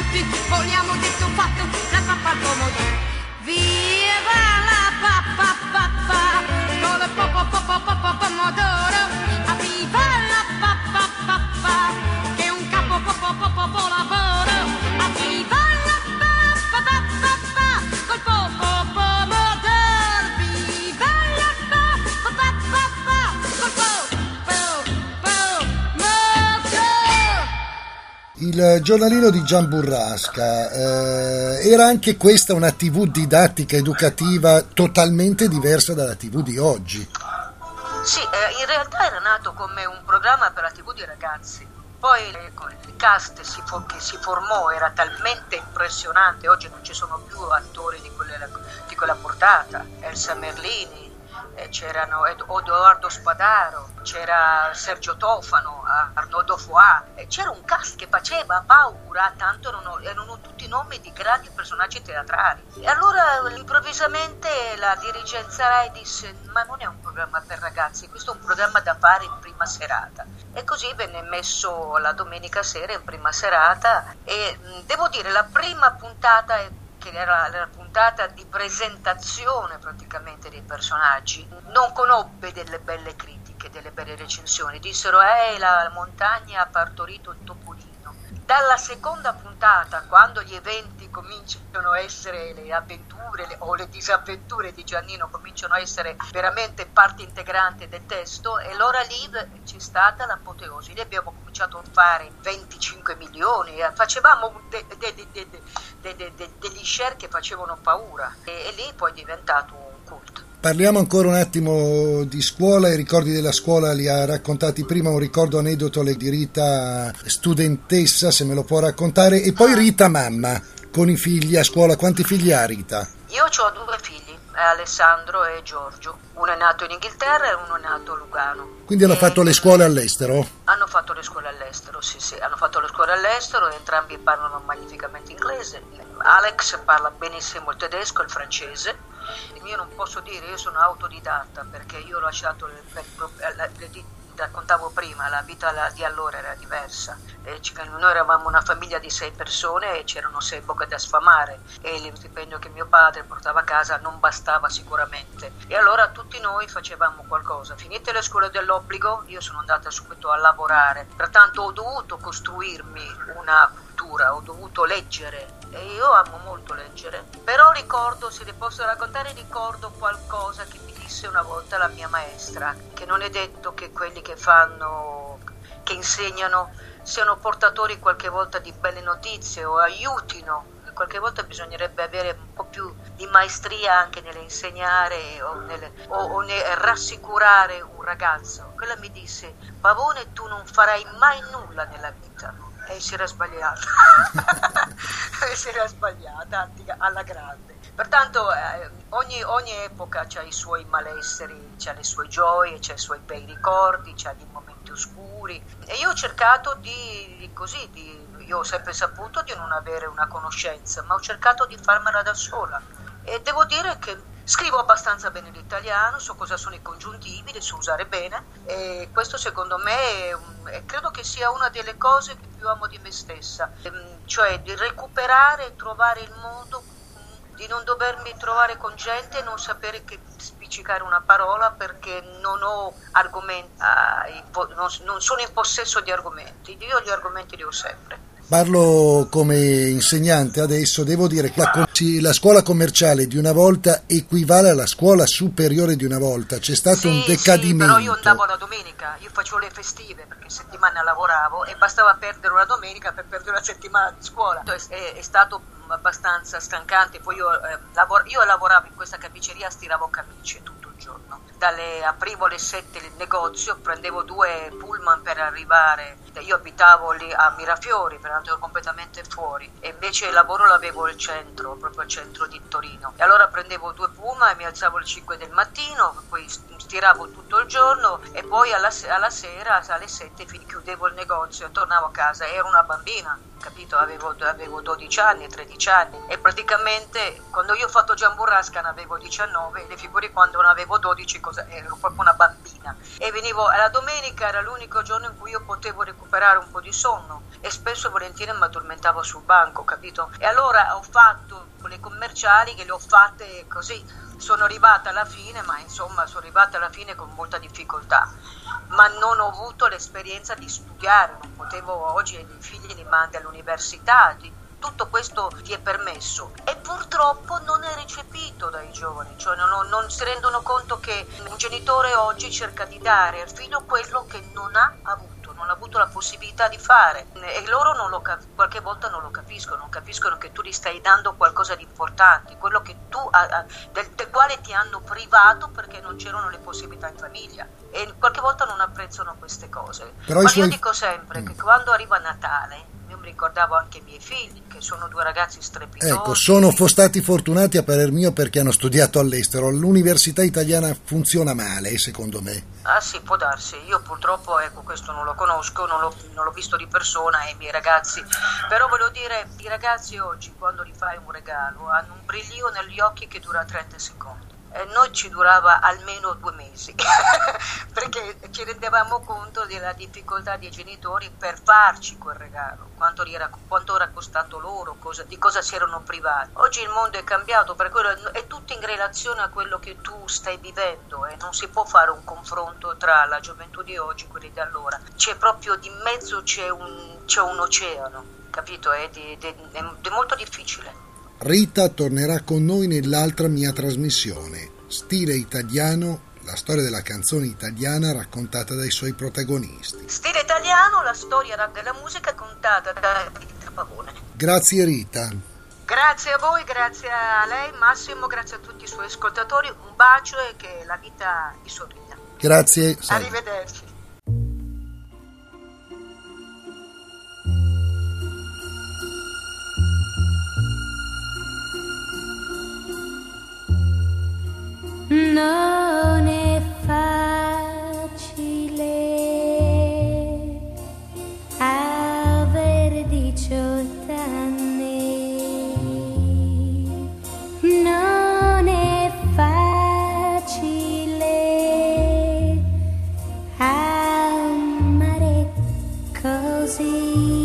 Speaker 8: tutti, vogliamo detto fatto, la pappa al pomodoro. Viva la pappa pappa, con il popo popo popo pomodoro. A viva la pappa pappa, che è un capo popo popo popo lavoro. A viva la pappa pappa pappa, col popo pomodoro. Viva la pappa pappa pappa, col popo pomodoro.
Speaker 2: Il giornalino di Gian Burrasca, eh, era anche questa una tivù didattica, educativa, totalmente diversa dalla tivù di oggi.
Speaker 10: Sì, eh, in realtà era nato come un programma per la tivù di ragazzi. Poi eh, con il cast si for- che si formò era talmente impressionante, oggi non ci sono più attori di, quelle, di quella portata, Elsa Merlini, eh, c'erano Ed- Edoardo Spadaro, c'era Sergio Tofano, Arnoldo Foà, eh, c'era un cast che faceva paura, tanto erano, erano tutti nomi di grandi personaggi teatrali. E allora improvvisamente la dirigenza Rai disse: ma non è un programma per ragazzi, questo è un programma da fare in prima serata. E così venne messo la domenica sera in prima serata e mh, devo dire la prima puntata è che era la puntata di presentazione praticamente dei personaggi, non conobbe delle belle critiche, delle belle recensioni. Dissero eh la montagna ha partorito il topolino. Dalla seconda puntata, quando gli eventi cominciano a essere, le avventure le, o le disavventure di Giannino cominciano a essere veramente parte integrante del testo, e allora lì c'è stata l'apoteosi. Lì abbiamo cominciato a fare venticinque milioni, facevamo de, de, de, de, de, de, de, degli share che facevano paura, e, e lì poi è diventato un culto.
Speaker 2: Parliamo ancora un attimo di scuola. I ricordi della scuola li ha raccontati prima, un ricordo aneddoto di Rita studentessa, se me lo può raccontare, e poi Rita mamma, con i figli a scuola. Quanti figli ha Rita?
Speaker 10: Io ho due figli, Alessandro e Giorgio, uno è nato in Inghilterra e uno è nato a Lugano.
Speaker 2: Quindi hanno
Speaker 10: e
Speaker 2: fatto le scuole all'estero?
Speaker 10: Hanno fatto le scuole all'estero, sì sì, hanno fatto le scuole all'estero, entrambi parlano magnificamente inglese. Alex parla benissimo il tedesco e il francese. Io non posso dire, io sono autodidatta perché io ho lasciato, per, per, raccontavo prima, la vita di allora era diversa. E noi eravamo una famiglia di sei persone e c'erano sei bocche da sfamare, e lo stipendio che mio padre portava a casa non bastava sicuramente, e allora tutti noi facevamo qualcosa. Finite le scuole dell'obbligo io sono andata subito a lavorare, pertanto ho dovuto costruirmi una cultura, ho dovuto leggere, e io amo molto leggere. Però ricordo, se le posso raccontare, ricordo qualcosa che mi disse una volta la mia maestra, che non è detto che quelli che fanno, che insegnano, siano portatori qualche volta di belle notizie o aiutino. Qualche volta bisognerebbe avere un po' più di maestria anche nell'insegnare o, nelle, o, o nel rassicurare un ragazzo. Quella mi disse: Pavone, tu non farai mai nulla nella vita. E si era sbagliata. E si era sbagliata alla grande. Pertanto eh, ogni, ogni epoca ha i suoi malesseri, ha le sue gioie, ha i suoi bei ricordi, ha dei momenti oscuri, e io ho cercato di, di così, di, io ho sempre saputo di non avere una conoscenza, ma ho cercato di farmela da sola, e devo dire che scrivo abbastanza bene l'italiano, so cosa sono i congiuntivi, li so usare bene, e questo secondo me è, è, credo che sia una delle cose che più amo di me stessa, cioè di recuperare e trovare il modo di non dovermi trovare con gente e non sapere che spiccicare una parola perché non ho argomenti, non, non sono in possesso di argomenti. Io gli argomenti li ho sempre.
Speaker 2: Parlo come insegnante adesso, devo dire che la, la scuola commerciale di una volta equivale alla scuola superiore di una volta, c'è stato
Speaker 10: sì,
Speaker 2: un decadimento.
Speaker 10: Sì, però io andavo la domenica, io facevo le festive perché settimana lavoravo e bastava perdere una domenica per perdere una settimana di scuola. È, è stato abbastanza stancante, poi io, eh, lavor- io lavoravo in questa camiceria, stiravo camicie tutto il giorno. Dalle, aprivo alle sette il negozio, prendevo due pullman per arrivare, io abitavo lì a Mirafiori, pertanto ero completamente fuori, e invece il lavoro l'avevo al centro, proprio al centro di Torino, e allora prendevo due pullman e mi alzavo alle cinque del mattino, poi stiravo tutto il giorno e poi alla, alla sera alle sette chiudevo il negozio e tornavo a casa. Ero una bambina, capito? Avevo, avevo dodici anni, tredici anni, e praticamente quando io ho fatto Gian Burrasca ne avevo diciannove, e le figure quando ne avevo dodici cosa cosa, ero proprio una bambina e venivo, la domenica era l'unico giorno in cui io potevo recuperare un po' di sonno e spesso e volentieri mi addormentavo sul banco, capito? E allora ho fatto le commerciali, che le ho fatte così, sono arrivata alla fine, ma insomma sono arrivata alla fine con molta difficoltà, ma non ho avuto l'esperienza di studiare, non potevo, oggi i figli li mandi all'università, di, tutto questo ti è permesso e purtroppo non è recepito dai giovani, cioè non, non si rendono conto che un genitore oggi cerca di dare al figlio quello che non ha avuto, non ha avuto la possibilità di fare e loro non lo cap- qualche volta non lo capiscono, non capiscono che tu gli stai dando qualcosa di importante, quello che tu ha, del, del quale ti hanno privato perché non c'erano le possibilità in famiglia e qualche volta non apprezzano queste cose.
Speaker 2: Però
Speaker 10: ma
Speaker 2: suoi...
Speaker 10: io dico sempre mm. che quando arriva Natale io mi ricordavo anche i miei figli, che sono due ragazzi strepitosi.
Speaker 2: Ecco, sono stati fortunati a parer mio perché hanno studiato all'estero. L'università italiana funziona male, secondo me.
Speaker 10: Ah sì, può darsi. Io purtroppo, ecco, questo non lo conosco, non l'ho, non l'ho visto di persona e i miei ragazzi. Però voglio dire, i ragazzi oggi, quando gli fai un regalo, hanno un brillio negli occhi che dura trenta secondi. E noi ci durava almeno due mesi perché ci rendevamo conto della difficoltà dei genitori per farci quel regalo, quanto era, quanto era costato loro, cosa, di cosa si erano privati. Oggi il mondo è cambiato, per quello è tutto in relazione a quello che tu stai vivendo e non si può fare un confronto tra la gioventù di oggi e quelli di allora. C'è proprio di mezzo c'è un, c'è un oceano, capito? È, di, di, è, è molto difficile.
Speaker 2: Rita tornerà con noi nell'altra mia trasmissione, Stile Italiano, la storia della canzone italiana raccontata dai suoi protagonisti.
Speaker 10: Stile Italiano, la storia della musica contata da Rita Pavone.
Speaker 2: Grazie Rita.
Speaker 10: Grazie a voi, grazie a lei Massimo, grazie a tutti i suoi ascoltatori, un bacio e che la vita vi sorrida.
Speaker 2: Grazie. Salve.
Speaker 10: Arrivederci.
Speaker 8: Non è facile avere diciotto anni, non è facile amare così.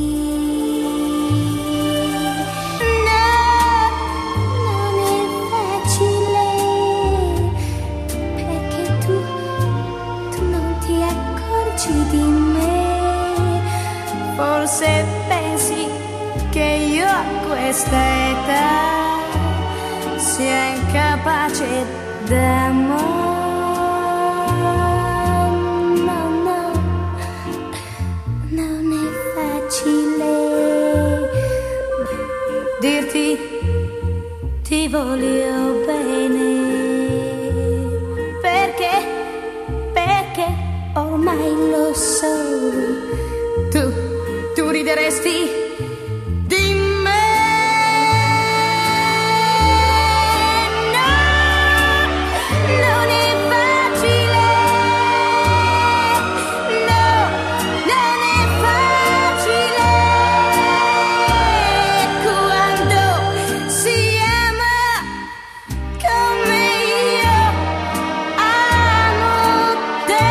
Speaker 8: Di me, forse pensi che io a questa età sia incapace d'amore. No, no, non è facile dirti ti voglio bene, perché ormai lo so, tu, tu rideresti di me. No, non è facile, no, non è facile quando si ama come io amo te.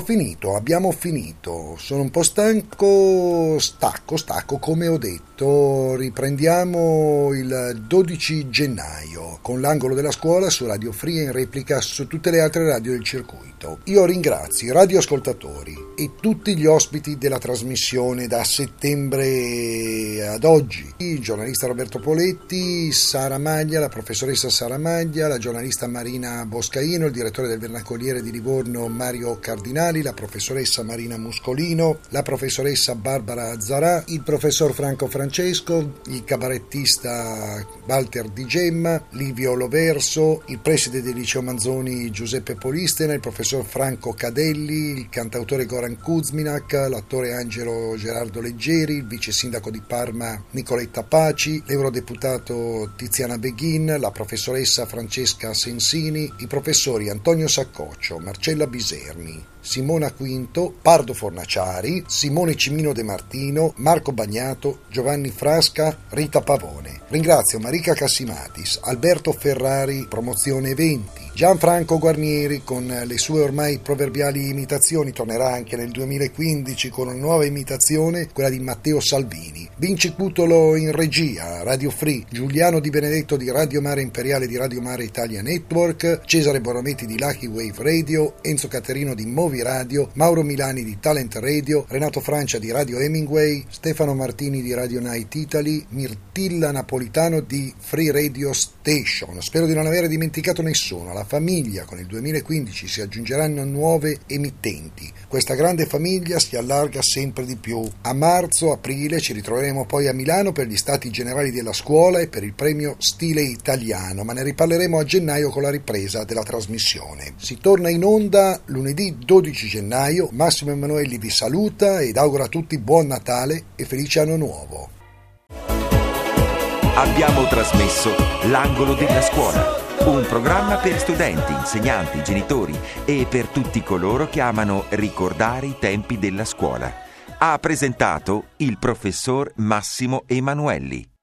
Speaker 2: finito, abbiamo finito. Sono un po' stanco, stacco, stacco come ho detto. Riprendiamo il dodici gennaio con l'angolo della scuola su Radio Free e in replica su tutte le altre radio del circuito. Io ringrazio i radioascoltatori e tutti gli ospiti della trasmissione da settembre ad oggi. Il giornalista Roberto Poletti, Sara Maglia, la professoressa Sara Maglia, la giornalista Marina Boscaino, il direttore del Vernacoliere di Livorno Mario Cardinali, la professoressa Marina Muscolino, la professoressa Barbara Azzarà, il professor Franco Francesco, il cabarettista Walter Di Gemma, Livio Loverso, il preside del liceo Manzoni Giuseppe Polistena, il professor Franco Cadelli, il cantautore Goran Kuzminak, l'attore Angelo Gerardo Leggeri, il vice sindaco di Parma Nicoletta Paci, l'eurodeputato Tiziana Beghin, la professoressa Francesca Sensini, i professori Antonio Saccoccio, Marcella Biserni, Simona Quinto, Pardo Fornaciari, Simone Cimino De Martino, Marco Bagnato, Giovanni Frasca, Rita Pavone. Ringrazio Marica Cassimatis, Alberto Ferrari, promozione eventi, Gianfranco Guarnieri con le sue ormai proverbiali imitazioni, tornerà anche nel duemilaquindici con una nuova imitazione, quella di Matteo Salvini, Vinci Cutolo in regia, Radio Free, Giuliano Di Benedetto di Radio Mare Imperiale di Radio Mare Italia Network, Cesare Bonometti di Lucky Wave Radio, Enzo Caterino di Movi Radio, Mauro Milani di Talent Radio, Renato Francia di Radio Hemingway, Stefano Martini di Radio Night Italy, Mirtilla Napolitano di Free Radio Station. Spero di non aver dimenticato nessuno. Alla famiglia con il duemilaquindici si aggiungeranno nuove emittenti. Questa grande famiglia si allarga sempre di più. A marzo-aprile ci ritroveremo poi a Milano per gli Stati Generali della Scuola e per il premio Stile Italiano, ma ne riparleremo a gennaio con la ripresa della trasmissione. Si torna in onda lunedì dodici gennaio. Massimo Emanuelli vi saluta ed augura a tutti buon Natale e felice anno nuovo.
Speaker 1: Abbiamo trasmesso L'angolo della scuola, un programma per studenti, insegnanti, genitori e per tutti coloro che amano ricordare i tempi della scuola. Ha presentato il professor Massimo Emanuelli.